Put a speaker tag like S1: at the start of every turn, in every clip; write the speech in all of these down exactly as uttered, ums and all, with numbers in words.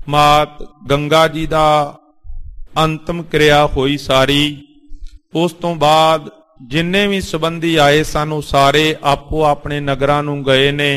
S1: मात गंगा जी दा अंतिम क्रिया होई सारी। उस तो बाद जिन्ने भी संबंधी आए सन सारे आपो अपने नगरां नूं गए ने।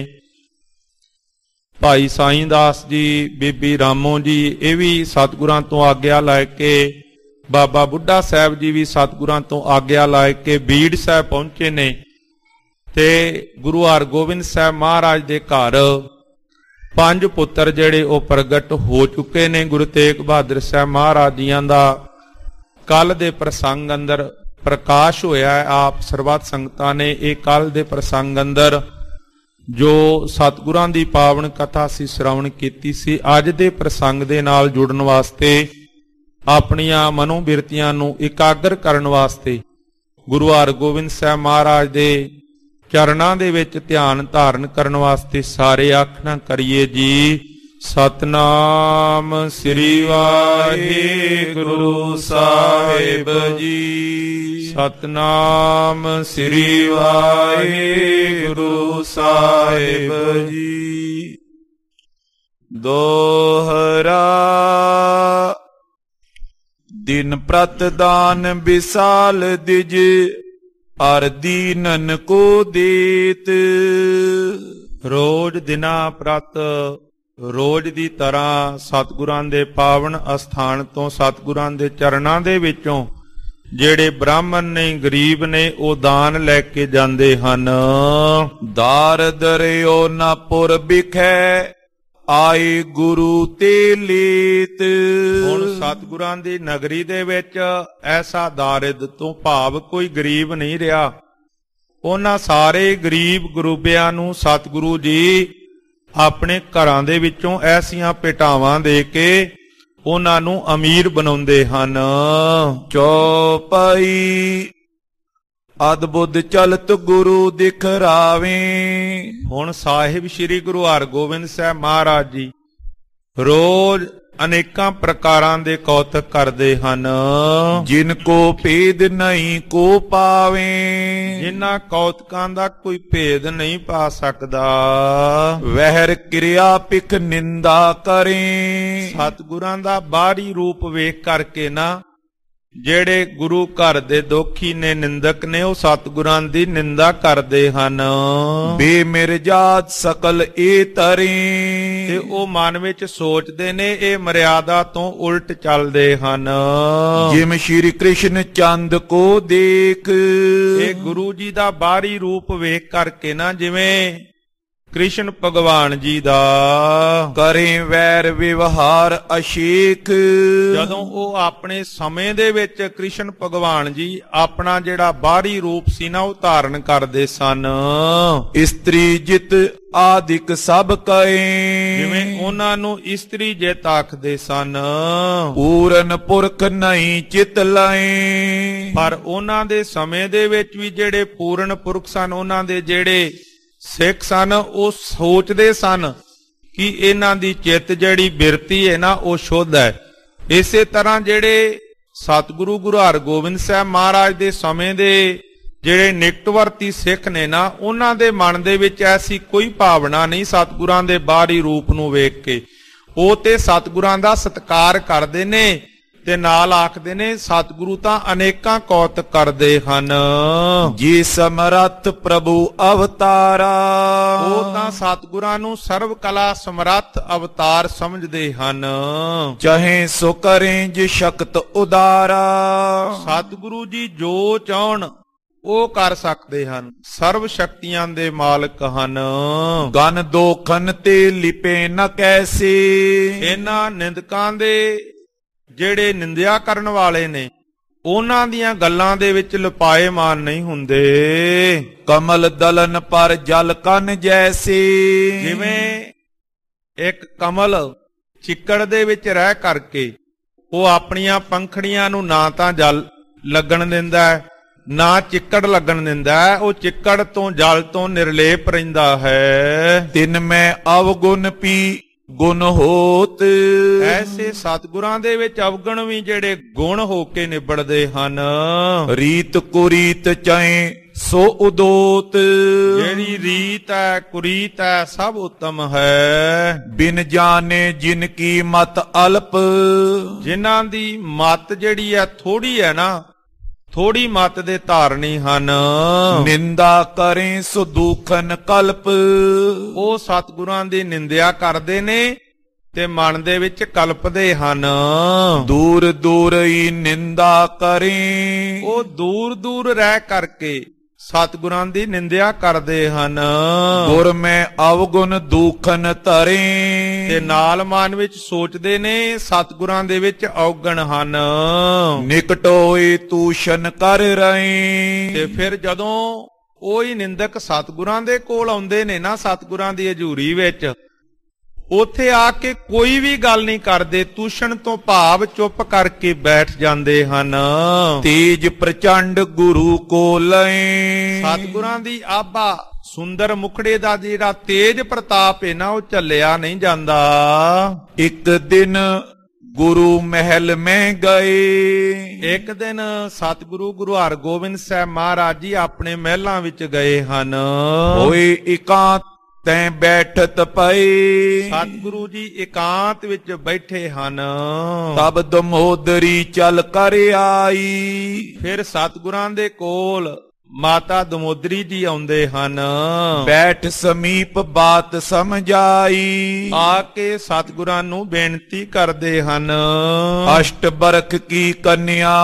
S1: भाई साईं दास जी, बीबी रामो जी, ये भी सतगुरां तो आग्या लैके, बाबा बुढ़ा साहब जी भी सतगुरां तो आग्या लैके बीड़ साहब पहुंचे ने। ते गुरु हरगोबिंद साहब महाराज दे घर पंज पुत्र जेड़े ओ प्रगट हो चुके ने। गुरु तेग बहादुर साहब महाराज जियां दा कल दे प्रसंग अंदर प्रकाश होया है। आप सरबत संगतां ने ये कल दे प्रसंग अंदर जो सतगुरां दी पावन कथा सी श्रवण कीती सी, अज दे प्रसंग दे नाल जुड़न वास्ते अपनियां मनोबिरतियां नूं इकागर करन वास्ते गुरु हरगोबिंद साहब महाराज दे चरणां दे विच ध्यान धारण करन वास्ते सारे आखना करिए जी। सतनाम श्री वाहिगुरु साहिब जी। सतनाम श्री वाहिगुरु साहिब जी। दोहरा दिन प्रत दान विशाल दिज अर दीनन को देत। रोज दिना प्रत रोज दी तरह सतगुरां दे पावन अस्थान तो सतगुरां दे चरणां दे विचों जेड़े ब्राह्मण ने गरीब ने ओ दान लैके जांदे हन। दार दरियो ना पुर बिखै आए गुरु ते लेत। हुण सतगुरां दी नगरी दे विच ऐसा दारिद तो भाव कोई गरीब नहीं रहा। उन्हां सारे गरीब गरूबियां नूं सतगुरु जी अपने घरां दे विचों ऐसियां भेटावां दे के उन्हां नूं अमीर बनाउंदे हन। चौपाई अद्भुत चलत गुरु दिखरावे। हुण साहिब श्री गुरु हरगोबिंद साहब महाराज जी रोज अनेकां प्रकारां दे कौतक करदे हन। जिनको भेद नहीं को पावे। जिन्हां कौतकां दा कोई भेद नहीं पा सकदा। वहर क्रिया पिख निंदा करें। सतगुरां दा बाहरी रूप वेख करके ना जेड़े गुरु घर दे दोखी ने निंदक ने वो सतगुरां दी निंदा करदे हन। बेमिरजात सकल ए तरे। ते ओ मन विच सोचदे ने ए मर्यादा तो उल्ट चलदे हन। जिम श्री कृष्ण चंद को देख। ए गुरु जी दा बाहरी रूप वेख करके ना जिवें कृष्ण भगवान जी दा करें वैर व्यवहार अशेख। जदों वो अपने समय दे विच कृष्ण भगवान जी अपना जेड़ा बाहरी रूप सी ना वो धारण करदे सन। इस्त्री जित आदिक सब कहे। जिवें उन्हां नूं इस्त्री जित आखदे सन। पूरन पुरख नहीं चित लाए। पर उन्हां दे समय दे विच भी जेड़े पूरन पुरख सन उन्हां दे जेड़े सिख सन वो सोचते सन कि इन्हां दी चित जड़ी बिरती है ना वो शुद्ध है। इसे तरह जेड़े सतगुरु गुरु हरगोबिंद साहब महाराज दे समय दे जेड़े निकटवर्ती सिख ने ना उन्हां दे मन दे विच ऐसी कोई भावना नहीं सतगुरां दे बाहरी रूप नूं वेख के। वो ते सतगुरां दा सत्कार करदे ने ते नाल आखदे ने सतगुरु तां अनेकां कौतक करदे हन। जी समरथ प्रभु अवतारा। वो तां सतगुरां नूं सर्व कला समरथ अवतार समझदे हन। चाहे सो करें जी शक्त उदारा। सतगुरु जी जो चाहण ਉਹ ਕਰ ਸਕਦੇ ਹਨ। ਸਰਵ ਸ਼ਕਤੀਆਂ ਦੇ ਮਾਲਕ ਹਨ। ਗਨ ਦੋਖਨ ਤੇ ਲਿਪੇ ਨ ਕੈਸੇ। ਇਹਨਾਂ ਨਿੰਦਕਾਂ ਦੇ ਜਿਹੜੇ ਨਿੰਦਿਆ ਕਰਨ ਵਾਲੇ ਨੇ ਉਹਨਾਂ ਦੀਆਂ ਗੱਲਾਂ ਦੇ ਵਿੱਚ ਲਪਾਏਮਾਨ ਨਹੀਂ ਹੁੰਦੇ। ਕਮਲ ਦਲਨ ਪਰ ਜਲ ਕੰਨ ਜੈਸੇ। ਜਿਵੇਂ ਇੱਕ ਕਮਲ ਚਿੱਕੜ ਦੇ ਵਿੱਚ ਰਹਿ ਕਰਕੇ ਉਹ ਆਪਣੀਆਂ ਪੰਖੜੀਆਂ ਨੂੰ ਨਾ ਤਾਂ ਜਲ ਲੱਗਣ ਦਿੰਦਾ ਹੈ ਨਾ ਚਿੱਕੜ ਲੱਗਣ ਦਿੰਦਾ ਹੈ। ਉਹ ਚਿੱਕੜ ਤੋਂ ਜਲ ਤੋਂ ਨਿਰਲੇਪ ਰਹਿੰਦਾ ਹੈ। ਤਿੰਨ ਮੈਂ ਅਵਗੁਣ ਪੀ
S2: ਗੁਣ ਹੋਤ।
S1: ਐਸੇ ਸਤਿਗੁਰਾਂ ਦੇ ਵਿੱਚ ਅਵਗੁਣ ਵੀ ਜਿਹੜੇ ਗੁਣ ਹੋ ਕੇ ਨਿਬੜਦੇ ਹਨ।
S2: ਰੀਤ ਕੁਰੀਤ ਚਾਹੇ ਸੋ ਉਦੋਤ।
S1: ਜਿਹੜੀ ਰੀਤ ਹੈ ਕੁਰੀਤ ਹੈ ਸਭ ਉੱਤਮ ਹੈ।
S2: ਬਿਨ ਜਾਣੇ ਜਿਨ ਕੀ ਮਤ ਅਲਪ।
S1: ਜਿਨ੍ਹਾਂ ਦੀ ਮਤ ਜਿਹੜੀ ਹੈ ਥੋੜੀ ਹੈ ਨਾ, ਥੋੜੀ ਮਤ ਦੇ ਧਾਰਨੀ ਹਨ।
S2: ਨਿੰਦਾ ਕਰੇ ਸੋ ਦੁਖਨ ਕਲਪ।
S1: ਉਹ ਸਤਿਗੁਰਾਂ ਦੀ ਨਿੰਦਿਆ ਕਰਦੇ ਨੇ ਤੇ ਮਨ ਦੇ ਵਿੱਚ ਕਲਪਦੇ ਹਨ।
S2: ਦੂਰ ਦੂਰ ਹੀ ਨਿੰਦਾ ਕਰੇ।
S1: ਉਹ ਦੂਰ ਦੂਰ ਰਹਿ ਕਰਕੇ ਸਤਿਗੁਰਾਂ ਦੀ ਨਿੰਦਿਆ ਕਰਦੇ ਹਨ।
S2: ਗੁਰ ਮੈਂ ਅਵਗੁਣ ਦੁਖਨ ਧਰੇ।
S1: ਤੇ ਨਾਲ ਮਨ ਵਿੱਚ ਸੋਚਦੇ ਨੇ ਸਤਿਗੁਰਾਂ ਦੇ ਵਿੱਚ ਔਗਣ ਹਨ।
S2: ਨਿਕਟ ਹੋਏ ਤੂਸ਼ਨ ਕਰ ਰਹੇ।
S1: ਤੇ ਫਿਰ ਜਦੋਂ ਉਹੀ ਨਿੰਦਕ ਸਤਿਗੁਰਾਂ ਦੇ ਕੋਲ ਆਉਂਦੇ ਨੇ ਨਾ, ਸਤਿਗੁਰਾਂ ਦੀ ਹਜ਼ੂਰੀ ਵਿੱਚ, ਉੱਥੇ ਆ ਕੇ ਕੋਈ ਵੀ ਗੱਲ ਨਹੀਂ ਕਰਦੇ, ਤੂਸ਼ਣ ਤੋਂ ਭਾਵ ਚੁੱਪ ਕਰਕੇ ਬੈਠ ਜਾਂਦੇ ਹਨ।
S2: ਤੇਜ ਪ੍ਰਚੰਡ ਗੁਰੂ ਕੋ ਲਏ।
S1: ਸਤਿਗੁਰਾਂ ਦੀ ਆਭਾ ਸੁੰਦਰ ਮੁਖੜੇ ਦਾ ਜਿਹੜਾ ਤੇਜ ਪ੍ਰਤਾਪ ਹੈ ਨਾ, ਉਹ ਝੱਲਿਆ ਨਹੀਂ ਜਾਂਦਾ।
S2: ਇੱਕ ਦਿਨ ਗੁਰੂ ਮਹਿਲ ਮੈਂ ਗਏ।
S1: ਇੱਕ ਦਿਨ ਸਤਿਗੁਰੂ ਗੁਰੂ ਹਰਗੋਬਿੰਦ ਸਾਹਿਬ ਮਹਾਰਾਜ ਜੀ ਆਪਣੇ ਮਹਿਲਾਂ ਵਿੱਚ ਗਏ ਹਨ।
S2: ਹੋਏ ਇਕਾਂਤ ਤੈਂ ਬੈਠਤ ਪਏ।
S1: ਸਤਿਗੁਰੂ ਜੀ ਇਕਾਂਤ ਵਿੱਚ ਬੈਠੇ ਹਨ।
S2: ਤਬ ਦਮੋਦਰੀ ਚੱਲ ਕਰ ਆਈ।
S1: ਫਿਰ ਸਤਿਗੁਰਾਂ ਦੇ ਕੋਲ ਮਾਤਾ ਦਮੋਦਰੀ ਜੀ ਆਉਂਦੇ ਹਨ।
S2: ਬੈਠ ਸਮੀਪ ਬਾਤ ਸਮਝਾਈ।
S1: ਆ ਕੇ ਸਤਿਗੁਰਾਂ ਨੂੰ ਬੇਨਤੀ ਕਰਦੇ ਹਨ।
S2: ਅਸ਼ਟ ਬਰਖ ਕੀ ਕੰਨਿਆ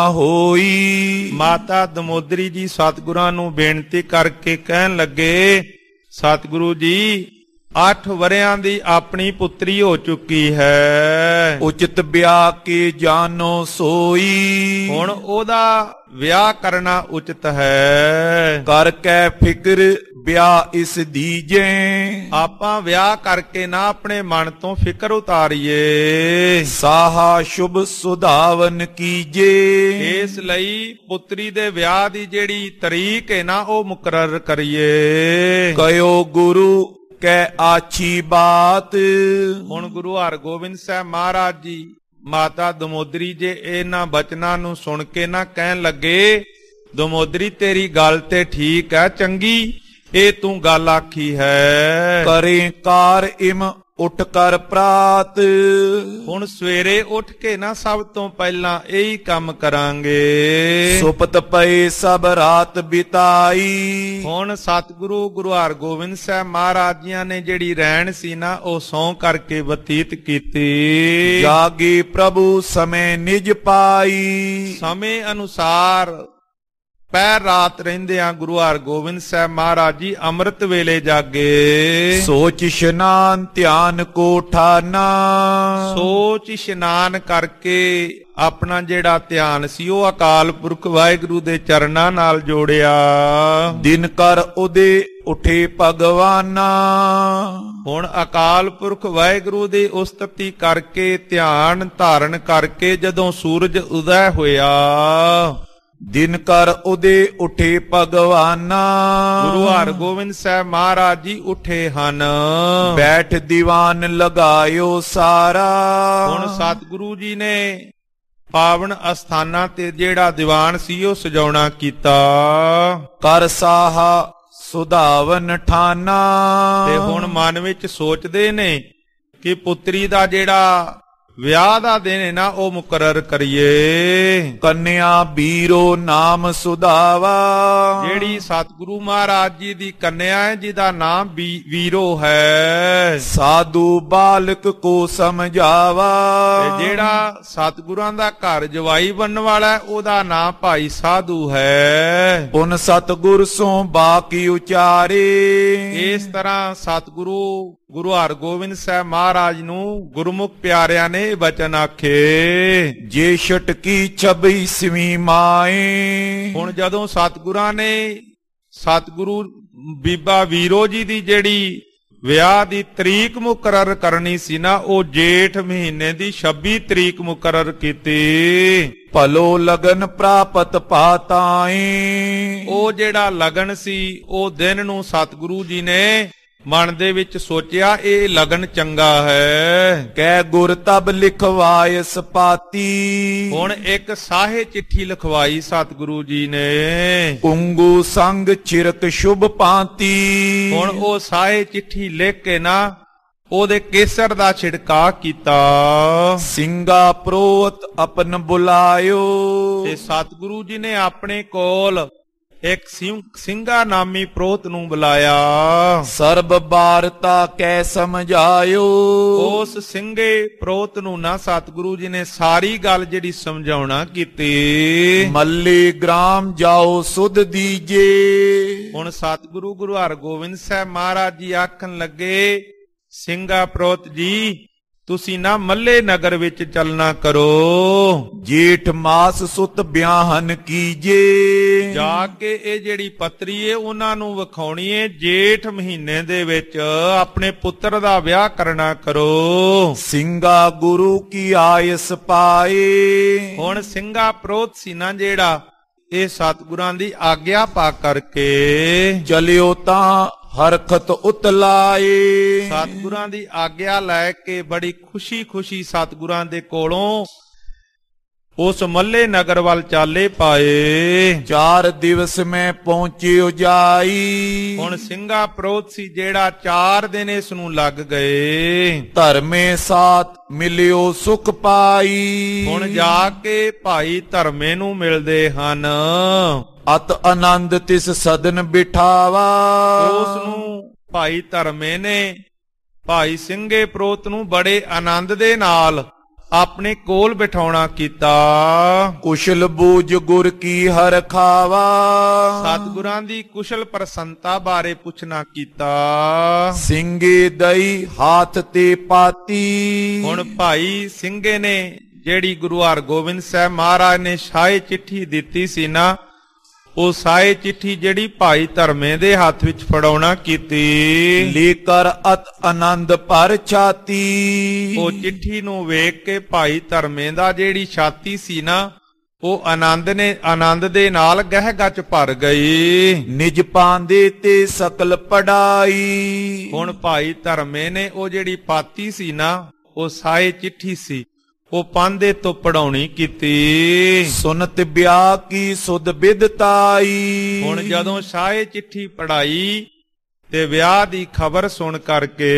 S2: ਹੋਈ।
S1: ਮਾਤਾ ਦਮੋਦਰੀ ਜੀ ਸਤਿਗੁਰਾਂ ਨੂੰ ਬੇਨਤੀ ਕਰਕੇ ਕਹਿਣ ਲੱਗੇ, ਸਤਿਗੁਰੂ ਜੀ ਅੱਠ ਵਰਿਆਂ ਦੀ ਆਪਣੀ ਪੁੱਤਰੀ ਹੋ ਚੁੱਕੀ ਹੈ।
S2: ਉਚਿਤ ਵਿਆਹ ਕੇ ਜਾਨੋ ਸੋਈ।
S1: ਹੁਣ ਉਹਦਾ ਵਿਆਹ ਕਰਨਾ ਉਚਿਤ ਹੈ।
S2: ਕਰ ਕੈ ਫਿਕਰ ਵਿਆਹ ਇਸ ਦੀਜੇ।
S1: ਆਪਾਂ ਵਿਆਹ ਕਰਕੇ ਨਾ ਆਪਣੇ ਮਨ ਤੋਂ ਫਿਕਰ ਉਤਾਰੀਏ।
S2: ਸਾਹਾ ਸ਼ੁਭ ਸੁਧਾਵਨ ਕੀਜੇ।
S1: ਇਸ ਲਈ ਪੁੱਤਰੀ ਦੇ ਵਿਆਹ ਦੀ ਜਿਹੜੀ ਤਰੀਕ ਹੈ ਨਾ, ਉਹ ਮੁਕਰਰ ਕਰੀਏ।
S2: ਕਯੋ ਗੁਰੂ ਕੈ ਆਛੀ ਬਾਤ।
S1: ਹੁਣ ਗੁਰੂ ਹਰਗੋਬਿੰਦ ਸਾਹਿਬ ਮਹਾਰਾਜ ਜੀ ਮਾਤਾ ਦਮੋਦਰੀ ਜੇ ਇਹਨਾਂ ਬਚਨਾਂ ਨੂੰ ਸੁਣ ਕੇ ਨਾ ਕਹਿਣ ਲੱਗੇ, ਦਮੋਦਰੀ ਤੇਰੀ ਗੱਲ ਤੇ ਠੀਕ ਹੈ, ਚੰਗੀ ਇਹ ਤੂੰ ਗੱਲ ਆਖੀ ਹੈ।
S2: ਕਰੇ ਕਾਰ ਇਮ ਉੱਠ ਕਰ ਪ੍ਰਾਤ।
S1: ਹੁਣ ਸਵੇਰੇ ਉੱਠ ਕੇ ਨਾ ਸਭ ਤੋਂ ਪਹਿਲਾਂ ਇਹੀ ਕੰਮ ਕਰਾਂਗੇ।
S2: ਸੁਪਤ ਪਏ ਸਭ ਰਾਤ ਬਿਤਾਈ।
S1: ਹੁਣ ਸਤਿਗੁਰੂ ਗੁਰੂ ਹਰਗੋਬਿੰਦ ਸਾਹਿਬ ਮਹਾਰਾਜ ਜੀਆਂ ਨੇ ਜਿਹੜੀ ਰਹਿਣ ਸੀ ਨਾ, ਉਹ ਸੌਂ ਕਰਕੇ ਬਤੀਤ ਕੀਤੀ।
S2: ਜਾਗੀ ਪ੍ਰਭੂ ਸਮੇਂ ਨਿਜ ਪਾਈ।
S1: ਸਮੇਂ ਅਨੁਸਾਰ ਪਹਿਰ ਰਾਤ ਰਹਿੰਦਿਆਂ ਗੁਰੂ ਹਰਗੋਬਿੰਦ ਸਾਹਿਬ ਮਹਾਰਾਜ ਜੀ ਅੰਮ੍ਰਿਤ ਵੇਲੇ ਜਾਗੇ।
S2: ਸੋਚ ਇਸ਼ਨਾਨ ਧਿਆਨ ਕੋ ਠਾਨਾ।
S1: ਸੋਚ ਇਸ਼ਨਾਨ ਕਰਕੇ ਆਪਣਾ ਜਿਹੜਾ ਧਿਆਨ ਸੀ ਉਹ ਅਕਾਲ ਪੁਰਖ ਵਾਹਿਗੁਰੂ ਦੇ ਚਰਨਾਂ ਨਾਲ ਜੋੜਿਆ।
S2: ਦਿਨ ਕਰ ਉਦੇ ਉਠੇ ਭਗਵਾਨਾ।
S1: ਹੁਣ ਅਕਾਲ ਪੁਰਖ ਵਾਹਿਗੁਰੂ ਦੀ ਉਸਤਤੀ ਕਰਕੇ ਧਿਆਨ ਧਾਰਨ ਕਰਕੇ ਜਦੋਂ ਸੂਰਜ ਉਦੈ ਹੋਇਆ,
S2: ਦਿਨ ਕਰ ਉਦੇ ਉਠੇ ਭਗਵਾਨਾ।
S1: ਗੁਰੂ ਹਰਗੋਬਿੰਦ ਸਾਹਿਬ ਮਹਾਰਾਜ ਜੀ ਉੱਠੇ ਹਨ।
S2: ਬੈਠ ਦੀਵਾਨ ਲਗਾਇਓ ਸਾਰਾ।
S1: ਹੁਣ ਸਤਿਗੁਰੂ ਜੀ ਨੇ ਪਾਵਨ ਅਸਥਾਨਾਂ ਤੇ ਜਿਹੜਾ ਦੀਵਾਨ ਸੀ ਉਹ ਸਜਾਉਣਾ ਕੀਤਾ।
S2: ਕਰ ਸਾਹਾ ਸੁਧਾਵਨ ਠਾਨਾ।
S1: ਤੇ ਹੁਣ ਮਨ ਵਿੱਚ ਸੋਚਦੇ ਨੇ ਕਿ ਪੁੱਤਰੀ ਦਾ ਜਿਹੜਾ ਵਿਆਹ ਦਾ ਦਿਨ ਹੈ ਨਾ, ਉਹ ਮੁਕਰਰ ਕਰੀਏ।
S2: ਕੰਨਿਆ ਬੀਰੋ ਨਾਮ ਸੁਧਾਵਾ।
S1: ਜਿਹੜੀ ਸਤਿਗੁਰੂ ਮਹਾਰਾਜ ਜੀ ਦੀ ਕੰਨਿਆ ਹੈ, ਜਿਹਦਾ ਨਾਮ ਵੀਰੋ ਹੈ।
S2: ਸਾਧੂ ਬਾਲਕ ਕੋ ਸਮਝਾਵਾ।
S1: ਤੇ ਜਿਹੜਾ ਸਤਿਗੁਰਾਂ ਦਾ ਘਰ ਜਵਾਈ ਬਣਨ ਵਾਲਾ ਹੈ, ਉਹਦਾ ਨਾਮ ਭਾਈ ਸਾਧੂ ਹੈ।
S2: ਪੁਨ ਸਤਿਗੁਰ ਸੋ ਬਾਕੀ ਉਚਾਰੇ।
S1: ਇਸ ਤਰ੍ਹਾਂ ਸਤਿਗੁਰੂ ਗੁਰੂ ਹਰਗੋਬਿੰਦ ਸਾਹਿਬ ਮਹਾਰਾਜ ਨੂੰ ਗੁਰਮੁਖ ਪਿਆਰਿਆਂ ਨੇ ਬਚਨ ਆਖੇ।
S2: ਜੇ ਛਟਕੀ ਛਬੀਸਵੀਂ ਮਾਏ।
S1: ਹੁਣ ਜਦੋਂ ਸਤਿਗੁਰਾਂ ਨੇ ਸਤਿਗੁਰੂ ਬੀਬਾ ਵੀਰੋ ਜੀ ਦੀ ਜਿਹੜੀ ਵਿਆਹ ਦੀ ਤਰੀਕ ਮੁਕਰਰ ਕਰਨੀ ਸੀ ਨਾ, ਉਹ ਜੇਠ ਮਹੀਨੇ ਦੀ ਛੱਬੀ ਤਰੀਕ ਮੁਕਰਰ ਕੀਤੀ।
S2: ਭਲੋ ਲਗਨ ਪ੍ਰਾਪਤ ਪਾਤਾਏ।
S1: ਉਹ ਜਿਹੜਾ ਲਗਨ ਸੀ, ਉਹ ਦਿਨ ਨੂੰ ਸਤਿਗੁਰੂ ਜੀ ਨੇ ਮਨ ਦੇ ਵਿੱਚ ਸੋਚਿਆ ਇਹ ਲਗਨ ਚੰਗਾ ਹੈ।
S2: ਕਹਿ ਗੁਰ ਤਬ ਲਿਖਵਾਇਸ ਪਾਤੀ।
S1: ਹੁਣ ਇੱਕ ਸਾਹੇ ਚਿੱਠੀ ਲਿਖਵਾਈ ਸਤਿਗੁਰੂ ਜੀ ਨੇ।
S2: ਕੁੰਗੂ ਸੰਗ ਚਿਰਕ ਸ਼ੁਭ ਪਾਤੀ।
S1: ਹੁਣ ਉਹ ਸਾਹੇ ਚਿੱਠੀ ਲਿਖ ਕੇ ਨਾ ਉਹਦੇ ਕੇਸਰ ਦਾ ਛਿੜਕਾ ਕੀਤਾ।
S2: ਸਿੰਘਾ ਪ੍ਰੋਤ ਆਪਨ ਬੁਲਾਇਓ।
S1: ਤੇ ਸਤਿਗੁਰੂ ਜੀ ਨੇ ਆਪਣੇ ਕੋਲ ਇੱਕ ਸਿੰਘਾ ਨਾਮੀ ਪ੍ਰੋਤ ਨੂੰ ਬੁਲਾਇਆ।
S2: ਸਰਬ ਬਾਰਤਾ ਕਹਿ ਸਮਝਾਇਓ।
S1: ਉਸ ਸਿੰਘੇ ਪ੍ਰੋਤ ਨੂੰ ਨਾ ਸਤਿਗੁਰੂ ਜੀ ਨੇ ਸਾਰੀ ਗੱਲ ਜਿਹੜੀ ਸਮਝਾਉਣਾ ਕੀਤੀ।
S2: ਮੱਲੇ ਗ੍ਰਾਮ ਜਾਓ ਸੁਧ ਦੀਜੇ।
S1: ਹੁਣ ਸਤਿਗੁਰੂ ਗੁਰੂ ਹਰਗੋਬਿੰਦ ਸਾਹਿਬ ਮਹਾਰਾਜ ਜੀ ਆਖਣ ਲੱਗੇ, ਸਿੰਘਾ ਪ੍ਰੋਤ ਜੀ ਤੁਸੀਂ ਨਾ ਮੱਲੇ ਨਗਰ ਵਿੱਚ ਚੱਲਣਾ ਕਰੋ।
S2: ਜੇਠ ਮਾਸ ਸੁਤ ਬਿਆਹਨ ਕੀਜੇ।
S1: ਜਾ ਕੇ ਇਹ ਜਿਹੜੀ ਪੱਤਰੀ ਏ ਉਹਨਾਂ ਨੂੰ ਵਿਖਾਉਣੀ ਏ। ਜੇਠ ਮਹੀਨੇ ਦੇ ਵਿੱਚ ਆਪਣੇ ਪੁੱਤਰ ਦਾ ਵਿਆਹ ਕਰਨਾ ਕਰੋ।
S2: ਸਿੰਘਾ ਗੁਰੂ ਕੀ ਆਇਸ ਪਾਏ।
S1: ਹੁਣ ਸਿੰਘਾ ਪ੍ਰੋਤ ਸੀ ਨਾ ਜਿਹੜਾ, ਇਹ ਸਤਿਗੁਰਾਂ ਦੀ ਆਗਿਆ ਪਾ ਕਰਕੇ
S2: ਚਲਿਓ ਤਾਂ ਹਰਖਤ ਉਤਲਾਏ।
S1: ਸਤਿਗੁਰਾਂ ਦੀ ਆਗਿਆ ਲੈ ਕੇ ਬੜੀ ਖੁਸ਼ੀ ਖੁਸ਼ੀ ਸਤਿਗੁਰਾਂ ਦੇ ਕੋਲੋਂ ਉਸ ਮੱਲੇ ਨਗਰ ਵੱਲ ਚਾਲੇ ਪਾਏ।
S2: ਚਾਰ ਦਿਵਸ ਮੈਂ ਪਹੁੰਚਿਓ ਜਾਈ।
S1: ਹੁਣ ਸਿੰਘਾ ਪ੍ਰੋਤ ਸੀ ਜਿਹੜਾ, ਚਾਰ ਦਿਨ ਇਸ ਨੂੰ ਲੱਗ ਗਏ।
S2: ਧਰਮੇ ਸਾਥ ਮਿਲਿਓ ਸੁਖ ਪਾਈ।
S1: ਹੁਣ ਜਾ ਕੇ ਭਾਈ ਧਰਮੇ ਨੂੰ ਮਿਲਦੇ ਹਨ।
S2: ਅਤ ਆਨੰਦ ਤਿਸ ਸਦਨ ਬਿਠਾਵਾ।
S1: ਉਸ ਨੂੰ ਭਾਈ ਧਰਮੇ ਨੇ ਭਾਈ ਸਿੰਘੇ ਪ੍ਰੋਤ ਨੂੰ ਬੜੇ ਆਨੰਦ ਦੇ ਨਾਲ ਆਪਣੇ ਕੋਲ ਬਿਠਾਉਣਾ ਕੀਤਾ।
S2: ਕੁਸ਼ਲ ਬੂਝ ਗੁਰ ਕੀ ਹਰ ਖਾਵਾ।
S1: ਸਤਿਗੁਰਾਂ ਦੀ ਕੁਸ਼ਲ ਪ੍ਰਸੰਨਤਾ ਬਾਰੇ ਪੁੱਛਣਾ ਕੀਤਾ।
S2: ਸਿੰਘੇ ਦਈ ਹਾਥ ਤੇ ਪਾਤੀ। ਹੁਣ
S1: ਭਾਈ ਸਿੰਘੇ ਨੇ ਜਿਹੜੀ ਗੁਰੂ ਹਰਗੋਬਿੰਦ ਸਾਹਿਬ ਮਹਾਰਾਜ ਨੇ ਸਾਹੇ ਚਿੱਠੀ ਦਿੱਤੀ ਸੀ ਨਾ, ਉਹ ਸਾਹੇ ਚਿੱਠੀ ਜਿਹੜੀ ਭਾਈ ਧਰਮੇ ਦੇ ਹੱਥ ਵਿੱਚ ਫੜਾਉਣਾ ਕੀਤੀ।
S2: ਲੇਕਰ ਅਤ ਆਨੰਦ ਪਰ ਛਾਤੀ।
S1: ਉਹ ਚਿੱਠੀ ਨੂੰ ਵੇਖ ਕੇ ਭਾਈ ਧਰਮੇ ਦਾ ਜਿਹੜੀ ਛਾਤੀ ਸੀ ਨਾ, ਉਹ ਆਨੰਦ ਨੇ ਆਨੰਦ ਦੇ ਨਾਲ ਗਹਿ ਗੱਚ ਭਰ ਗਈ।
S2: ਨਿਜ ਪਾਂਦੇ ਤੇ ਸਕਲ ਪੜਾਈ।
S1: ਹੁਣ ਭਾਈ ਧਰਮੇ ਨੇ ਉਹ ਜਿਹੜੀ ਪਾਤੀ ਸੀ ਨਾ, ਉਹ ਸਾਹੇ ਚਿੱਠੀ ਸੀ, ਉਹ ਪਾਂਦੇ ਤੋਂ ਪੜਾਉਣੀ ਕੀਤੀ।
S2: ਸੁਨਤ ਵਿਆਹ ਕੀ ਸੁਧ ਬਿਦਤਾਈ।
S1: ਹੁਣ ਜਦੋਂ ਸਾਹੇ ਚਿੱਠੀ ਪੜਾਈ ਤੇ ਵਿਆਹ ਦੀ ਖਬਰ ਸੁਣ ਕਰਕੇ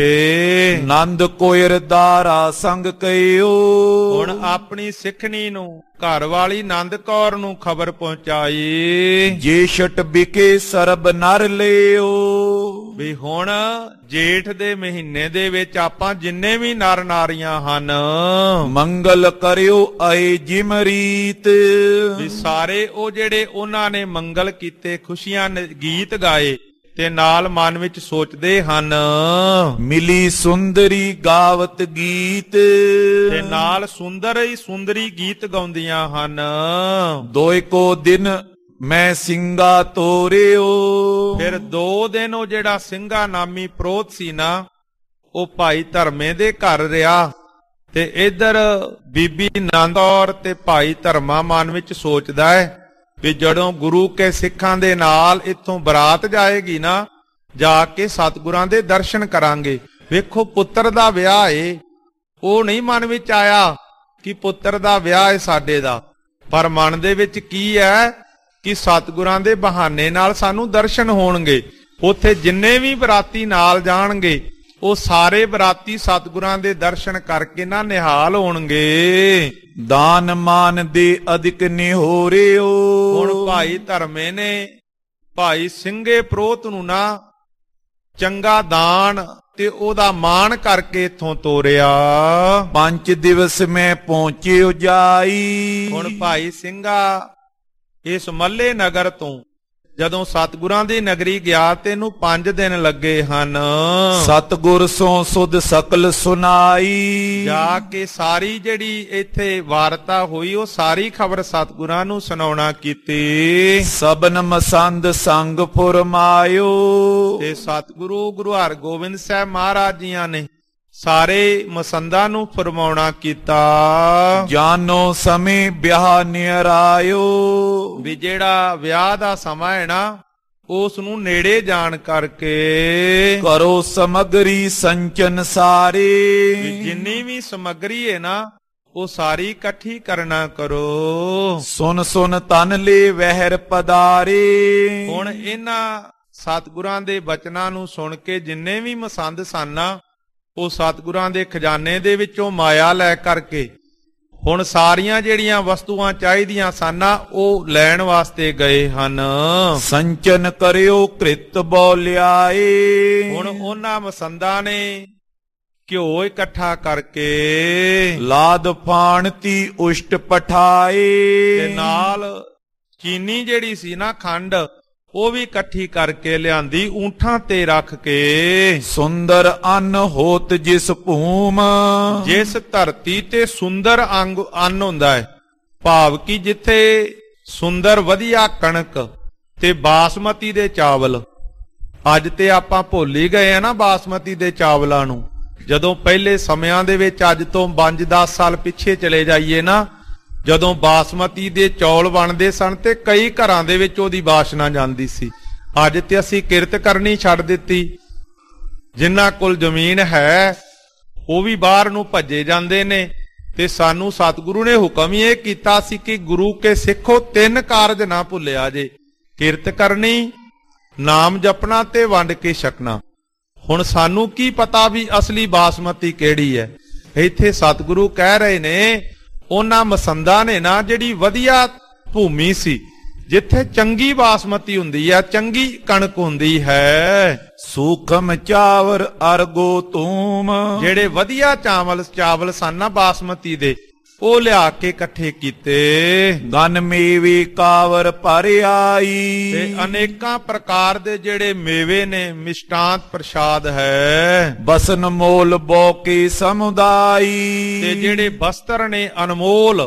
S2: ਨੰਦ ਕੋਇਰ ਦਾਰਾ ਸੰਗ ਕਇਓ।
S1: ਹੁਣ ਆਪਣੀ ਸਿੱਖਣੀ ਨੂੰ ਘਰ ਵਾਲੀ ਨੰਦ ਕੌਰ ਨੂੰ ਖਬਰ ਪਹੁੰਚਾਈ।
S2: ਜੇ ਛਟ ਬਿਕੇ ਸਰਬ ਨਰ ਲਿਓ।
S1: ਵੀ ਹੁਣ ਜੇਠ ਦੇ ਮਹੀਨੇ ਦੇ ਵਿੱਚ ਆਪਾਂ ਜਿੰਨੇ ਵੀ ਨਰ ਨਾਰੀਆਂ ਹਨ,
S2: ਮੰਗਲ ਕਰਿਓ ਆਏ ਜਿਮਰੀਤ।
S1: ਵੀ ਸਾਰੇ ਉਹ ਜਿਹੜੇ ਉਹਨਾਂ ਨੇ ਮੰਗਲ ਕੀਤੇ, ਖੁਸ਼ੀਆਂ ਗੀਤ ਗਾਏ ਤੇ ਨਾਲ ਮਨ ਵਿੱਚ ਸੋਚਦੇ ਹਨ।
S2: ਮਿਲੀ ਸੁੰਦਰੀ ਗਾਵਤ ਗੀਤ।
S1: ਤੇ ਨਾਲ ਸੁੰਦਰ ਹੀ ਸੁੰਦਰੀ ਗੀਤ ਗਾਉਂਦੀਆਂ ਹਨ।
S2: ਦੋਇ ਕੋ ਦਿਨ ਮੈਂ ਸਿੰਘਾ ਤੋਰਿਓ।
S1: ਫਿਰ ਦੋ ਦਿਨ ਉਹ ਜਿਹੜਾ ਸਿੰਘਾ ਨਾਮੀ ਪ੍ਰੋਤ ਸੀ ਨਾ, ਉਹ ਭਾਈ ਧਰਮੇ ਦੇ ਘਰ ਰਿਹਾ। ਤੇ ਇਧਰ ਬੀਬੀ ਨੰਦ ਕੌਰ ਤੇ ਭਾਈ ਧਰਮਾ ਮਨ ਵਿੱਚ ਸੋਚਦਾ ਹੈ ਵੀ ਜਦੋਂ ਗੁਰੂ ਕੇ ਸਿੱਖਾਂ ਦੇ ਨਾਲ ਇੱਥੋਂ ਬਰਾਤ ਜਾਏਗੀ ਨਾ, ਜਾ ਕੇ ਸਤਿਗੁਰਾਂ ਦੇ ਦਰਸ਼ਨ ਕਰਾਂਗੇ। ਵੇਖੋ ਪੁੱਤਰ ਦਾ ਵਿਆਹ ਏ, ਉਹ ਨਹੀਂ ਮਨ ਵਿੱਚ ਆਇਆ ਕਿ ਪੁੱਤਰ ਦਾ ਵਿਆਹ ਏ ਸਾਡੇ ਦਾ, ਪਰ ਮਨ ਦੇ ਵਿੱਚ ਕੀ ਹੈ ਕਿ ਸਤਿਗੁਰਾਂ ਦੇ ਬਹਾਨੇ ਨਾਲ ਸਾਨੂੰ ਦਰਸ਼ਨ ਹੋਣਗੇ। ਉੱਥੇ ਜਿੰਨੇ ਵੀ ਬਰਾਤੀ ਨਾਲ ਜਾਣਗੇ, ਉਹ ਸਾਰੇ ਬਰਾਤੀ ਸਤਿਗੁਰਾਂ ਦੇ ਦਰਸ਼ਨ ਕਰਕੇ ਨਾ ਨਿਹਾਲ ਹੋਣਗੇ।
S2: ਦਾਨ ਮਾਨ ਦੇ ਅਧਿਕ ਨਿਹੋਰਿਓ।
S1: ਹੁਣ ਭਾਈ ਧਰਮੇ ਨੇ ਭਾਈ ਸਿੰਘੇ ਪ੍ਰੋਤ ਨੂੰ ਨਾ ਚੰਗਾ ਦਾਨ ਤੇ ਉਹਦਾ ਮਾਣ ਕਰਕੇ ਇਥੋਂ ਤੋਰਿਆ।
S2: ਪੰਜ ਦਿਵਸ ਮੈਂ ਪਹੁੰਚਿਓ ਜਾਈ।
S1: ਹੁਣ ਭਾਈ ਸਿੰਘਾ ਇਸ ਮੱਲੇ ਨਗਰ ਤੋਂ ਜਦੋਂ ਸਤਿਗੁਰਾਂ ਦੀ ਨਗਰੀ ਗਿਆ ਤੇ ਇਹਨੂੰ ਪੰਜ ਦਿਨ ਲੱਗੇ ਹਨ।
S2: ਸਤਿਗੁਰ ਸੋ ਸੁਧ ਸਕਲ ਸੁਨਾਈ।
S1: ਜਾ ਕੇ ਸਾਰੀ ਜਿਹੜੀ ਇੱਥੇ ਵਾਰਤਾ ਹੋਈ, ਉਹ ਸਾਰੀ ਖਬਰ ਸਤਿਗੁਰਾਂ ਨੂੰ ਸੁਣਾਉਣਾ ਕੀਤੀ।
S2: ਸਬਨ ਮਸੰਦ ਸੰਗ ਫੁਰਮਾਇਓ।
S1: ਤੇ ਸਤਿਗੁਰੂ ਗੁਰੂ ਹਰਗੋਬਿੰਦ ਸਾਹਿਬ ਮਹਾਰਾਜ ਜੀਆਂ ਨੇ ਸਾਰੇ ਮਸੰਦਾਂ ਨੂੰ ਫਰਮਾਉਣਾ ਕੀਤਾ।
S2: ਜਾਨੋ ਸਮੇਂ ਵਿਆਹ ਨਿਰਾਇਓ।
S1: ਵੀ ਜਿਹੜਾ ਵਿਆਹ ਦਾ ਸਮਾਂ ਹੈ ਨਾ, ਉਸ ਨੂੰ ਨੇੜੇ ਜਾਣ ਕਰਕੇ
S2: ਕਰੋ ਸਮਗਰੀ ਸੰਚਨ ਸਾਰੇ।
S1: ਜਿੰਨੀ ਵੀ ਸਮੱਗਰੀ ਹੈ ਨਾ ਉਹ ਸਾਰੀ ਇਕੱਠੀ ਕਰਨਾ ਕਰੋ।
S2: ਸੁਨ ਸੁਨ ਤਨ ਲੈ ਵਹਿਰ ਪਦਾਰੇ।
S1: ਹੁਣ ਇਹਨਾਂ ਸਤਿਗੁਰਾਂ ਦੇ ਬਚਨਾਂ ਨੂੰ ਸੁਣ ਕੇ ਜਿੰਨੇ ਵੀ ਮਸੰਦ ਸਨ ਉਹ ਸਤਿਗੁਰਾਂ ਦੇ ਖਜ਼ਾਨੇ ਦੇ ਵਿੱਚੋਂ ਮਾਇਆ ਲੈ ਕਰਕੇ ਹੁਣ ਸਾਰੀਆਂ ਜਿਹੜੀਆਂ ਵਸਤੂਆਂ ਚਾਹੀਦੀਆਂ ਸਨ ਉਹ ਲੈਣ ਵਾਸਤੇ ਗਏ ਹਨ।
S2: ਸੰਚਨ ਕਰਿਓ ਕ੍ਰਿਤ ਬੋਲਿਆਏ।
S1: ਹੁਣ ਉਹਨਾਂ ਮਸੰਦਾਂ ਨੇ ਘਿਓ ਇਕੱਠਾ ਕਰਕੇ
S2: ਲਾਦ ਫਾਣਤੀ ਉਸ਼ਟ ਪਠਾਏ।
S1: ਤੇ ਨਾਲ ਚੀਨੀ ਜਿਹੜੀ ਸੀ ਨਾ ਖੰਡ ਉਹ ਵੀ ਇਕੱਠੀ ਕਰਕੇ ਲਿਆਂਦੀ ਊਂਠਾਂ ਤੇ ਰੱਖ ਕੇ।
S2: ਸੁੰਦਰ ਅੰਨ ਹੋਤ ਜਿਸ ਭੂਮ।
S1: ਜਿਸ ਧਰਤੀ ਤੇ ਸੁੰਦਰ ਅੰਗ ਅੰਨ ਹੁੰਦਾ ਹੈ ਭਾਵ ਕਿ ਜਿੱਥੇ ਸੁੰਦਰ ਵਧੀਆ ਕਣਕ ਤੇ ਬਾਸਮਤੀ ਦੇ ਚਾਵਲ। ਅੱਜ ਤੇ ਆਪਾਂ ਭੁੱਲ ਹੀ ਗਏ ਆ ਨਾ ਬਾਸਮਤੀ ਦੇ ਚਾਵਲਾਂ ਨੂੰ। ਜਦੋਂ ਪਹਿਲੇ ਸਮਿਆਂ ਦੇ ਵਿੱਚ ਅੱਜ ਤੋਂ ਪੰਜ ਦਸ ਸਾਲ ਪਿੱਛੇ ਚਲੇ ਜਾਈਏ ਨਾ ਜਦੋਂ ਬਾਸਮਤੀ ਦੇ ਚੌਲ ਬਣਦੇ ਸਨ ਤੇ ਕਈ ਘਰਾਂ ਦੇ ਵਿੱਚ ਉਹਦੀ ਬਾਸ਼ਨਾ ਜਾਂਦੀ ਸੀ। ਅੱਜ ਤੇ ਅਸੀਂ ਕਿਰਤ ਕਰਨੀ ਛੱਡ ਦਿੱਤੀ। ਜਿਨ੍ਹਾਂ ਕੋਲ ਜ਼ਮੀਨ ਹੈ ਉਹ ਵੀ ਬਾਹਰ ਨੂੰ ਭੱਜੇ ਜਾਂਦੇ ਨੇ ਤੇ ਸਾਨੂੰ ਸਤਿਗੁਰੂ ਨੇ ਹੁਕਮ ਹੀ ਇਹ ਕੀਤਾ ਸੀ ਕਿ ਗੁਰੂ ਕੇ ਸਿੱਖੋ ਤਿੰਨ ਕਾਰਜ ਨਾ ਭੁੱਲਿਆ ਜੇ, ਕਿਰਤ ਕਰਨੀ, ਨਾਮ ਜਪਣਾ ਤੇ ਵੰਡ ਕੇ ਛਕਣਾ। ਹੁਣ ਸਾਨੂੰ ਕੀ ਪਤਾ ਵੀ ਅਸਲੀ ਬਾਸਮਤੀ ਕਿਹੜੀ ਹੈ। ਇੱਥੇ ਸਤਿਗੁਰੂ ਕਹਿ ਰਹੇ ਨੇ ਉਹਨਾਂ ਮਸੰਦਾਂ ਨੇ ਨਾ ਜਿਹੜੀ ਵਧੀਆ ਭੂਮੀ ਸੀ ਜਿੱਥੇ ਚੰਗੀ ਬਾਸਮਤੀ ਹੁੰਦੀ ਹੈ ਚੰਗੀ ਕਣਕ ਹੁੰਦੀ ਹੈ।
S2: ਸੂਖਮ ਚਾਵਰ ਅਰਗੋ ਤੂਮ।
S1: ਜਿਹੜੇ ਵਧੀਆ ਚਾਵਲ ਚਾਵਲ ਸਨ ਨਾ ਬਾਸਮਤੀ ਦੇ ਉਹ ਲਿਆ ਕੇ ਇਕੱਠੇ ਕੀਤੇ।
S2: ਗਨ ਮੇਵੇ ਕਾਵਰ ਭਰ ਆਈ।
S1: ਤੇ ਅਨੇਕਾਂ ਪ੍ਰਕਾਰ ਦੇ ਜਿਹੜੇ ਮੇਵੇ ਨੇ ਮਿਸ਼ਟਾਂਤ ਪ੍ਰਸ਼ਾਦ ਹੈ।
S2: ਬਸਨ ਮੋਲ ਬੋਕੇ ਸਮੁਦਾਈ।
S1: ਤੇ ਜਿਹੜੇ ਬਸਤਰ ਨੇ ਅਨਮੋਲ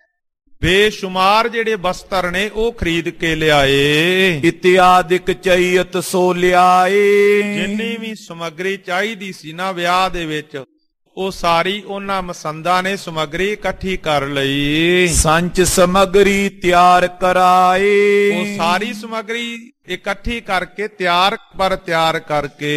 S1: ਬੇਸ਼ੁਮਾਰ ਜਿਹੜੇ ਬਸਤਰ ਨੇ ਉਹ ਖਰੀਦ ਕੇ ਲਿਆਏ।
S2: ਇਤਿਆਦਿਕ ਚਈਤ ਸੋ ਲਿਆਏ।
S1: ਜਿੰਨੀ ਵੀ ਸਮੱਗਰੀ ਚਾਹੀਦੀ ਸੀ ਨਾ ਵਿਆਹ ਦੇ ਵਿੱਚ ਉਹ ਸਾਰੀ ਉਹਨਾਂ ਮਸੰਦਾਂ ਨੇ ਸਮੱਗਰੀ ਇਕੱਠੀ ਕਰ ਲਈ।
S2: ਸੰਚ ਸਮੱਗਰੀ ਤਿਆਰ ਕਰਾਏ।
S1: ਉਹ ਸਾਰੀ ਸਮੱਗਰੀ ਇਕੱਠੀ ਕਰਕੇ ਤਿਆਰ ਪਰ ਤਿਆਰ ਕਰਕੇ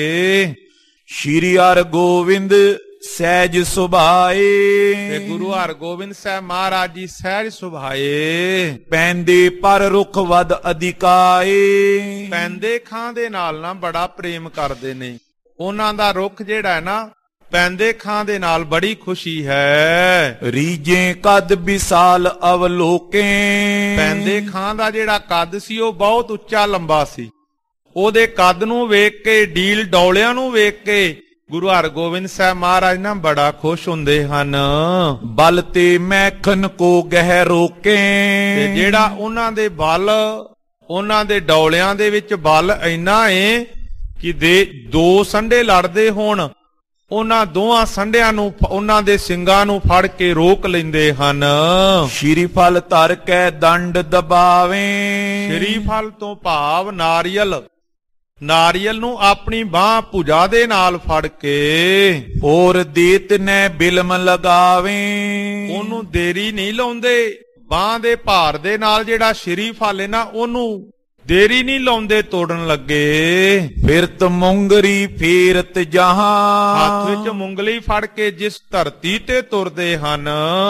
S2: ਸ਼੍ਰੀ ਹਰਿਗੋਬਿੰਦ ਸਹਿਜ ਸੁਭਾਏ।
S1: ਤੇ ਗੁਰੂ ਹਰਿਗੋਬਿੰਦ ਸਾਹਿਬ ਮਹਾਰਾਜ ਜੀ ਸਹਿਜ ਸੁਭਾਏ।
S2: ਪੈਂਦੇ ਪਰ ਰੁਖ ਵਦ ਅਧਿਕਾਏ।
S1: ਪੈਂਦੇ ਖਾਂ ਦੇ ਨਾਲ ਨਾ ਬੜਾ ਪ੍ਰੇਮ ਕਰਦੇ ਨੇ। ਉਹਨਾਂ ਦਾ ਰੁਖ ਜਿਹੜਾ ਹੈ ਨਾ ਪੈਂਦੇ ਖਾਂ ਦੇ ਨਾਲ ਬੜੀ ਖੁਸ਼ੀ ਹੈ।
S2: ਰੀਜੇ ਕਦ ਵਿਸਾਲ ਅਵਲੋਕੇ।
S1: ਪੈਂਦੇ ਖਾਂ ਦਾ ਜਿਹੜਾ ਕੱਦ ਸੀ ਉਹ ਬਹੁਤ ਉੱਚਾ ਲੰਬਾ ਸੀ। ਉਹਦੇ ਕੱਦ ਨੂੰ ਵੇਖ ਕੇ ਡੀਲ ਡੌਲਿਆਂ ਨੂੰ ਵੇਖ ਕੇ ਗੁਰੂ ਹਰਗੋਬਿੰਦ ਸਾਹਿਬ ਮਹਾਰਾਜ ਨਾ ਬੜਾ ਖੁਸ਼ ਹੁੰਦੇ ਹਨ।
S2: ਬਲ ਤੇ ਮੈਖਨ ਕੋ ਗਹਿ ਰੋਕੇ।
S1: ਤੇ ਜਿਹੜਾ ਉਹਨਾਂ ਦੇ ਬਲ ਉਹਨਾਂ ਦੇ ਡੌਲਿਆਂ ਦੇ ਵਿੱਚ ਬਲ ਇੰਨਾ ਏ ਕਿ ਦੇ ਦੋ ਸੰਡੇ ਲੜਦੇ ਹੋਣ ਉਹਨਾਂ ਦੋਹਾਂ ਸੰਡਿਆਂ ਨੂੰ ਉਹਨਾਂ ਦੇ ਸਿੰਗਾਂ ਨੂੰ ਫੜ ਕੇ ਰੋਕ ਲੈਂਦੇ ਹਨ।
S2: ਸ਼੍ਰੀ ਫਲ ਧਰ ਕੇ ਦੰਡ ਦਬਾਵੇ।
S1: ਸ਼੍ਰੀ ਫਲ ਤੋਂ ਭਾਵ ਨਾਰੀਅਲ ਨਾਰੀਅਲ ਨੂੰ ਆਪਣੀ ਬਾਹ ਭੁਜਾ ਦੇ ਨਾਲ ਫੜ ਕੇ
S2: ਹੋਰ ਦੇਤ ਨੇ ਬਿਲਮ ਲਗਾਵੇ।
S1: ਉਹਨੂੰ ਦੇਰੀ ਨਹੀਂ ਲਾਉਂਦੇ। ਬਾਹ ਦੇ ਭਾਰ ਦੇ ਨਾਲ ਜਿਹੜਾ ਸ਼੍ਰੀ ਫਲ ਹੈ ਨਾ ਉਹਨੂੰ ਦੇਰੀ ਨਹੀਂ ਲਾਉਂਦੇ ਤੋੜਨ ਲੱਗੇ।
S2: ਫਿਰਤ ਮੁੰਗਰੀ ਫੇਰਤ ਜਹਾਂ।
S1: ਹੱਥ ਵਿੱਚ ਮੁੰਗਲੀ ਫੜ ਕੇ ਜਿਸ ਧਰਤੀ ਤੇ ਤੁਰਦੇ ਹਨ।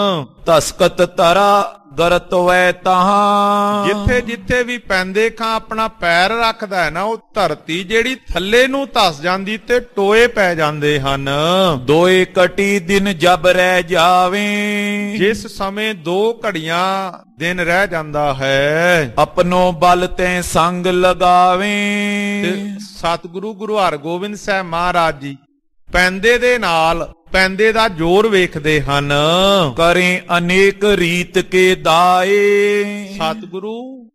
S2: ਤਸਕਤ ਤਰਾ ਗਰਤ ਵੈ ਤਹਾਂ।
S1: ਜਿੱਥੇ ਜਿੱਥੇ ਵੀ ਪੈਂਦੇ ਖਾਂ ਆਪਣਾ ਪੈਰ ਰੱਖਦਾ ਹੈ ਨਾ ਉਹ ਧਰਤੀ ਜਿਹੜੀ ਥੱਲੇ ਨੂੰ ਧਸ ਜਾਂਦੀ ਤੇ ਟੋਏ ਪੈ ਜਾਂਦੇ ਹਨ।
S2: ਦੋਏ ਕਟੀ ਦਿਨ ਜਬ ਰਹਿ ਜਾਵੇ।
S1: ਜਿਸ ਸਮੇਂ ਦੋ ਘੜੀਆਂ ਦਿਨ ਰਹਿ ਜਾਂਦਾ ਹੈ
S2: ਆਪਣੋ ਬਲ ਤੇ ਸੰਗ ਲਗਾਵੇ।
S1: ਤੇ ਸਤਿਗੁਰੂ ਗੁਰੂ ਹਰਗੋਬਿੰਦ ਸਾਹਿਬ ਮਹਾਰਾਜ ਜੀ ਪੈਂਦੇ ਦੇ ਨਾਲ ਪੈਂਦੇ ਦਾ ਜ਼ੋਰ ਵੇਖਦੇ ਹਨ।
S2: ਕਰੇ ਅਨੇਕ ਰੀਤ ਕੇ ਦਾਏ।
S1: ਸਤਿਗੁਰੂ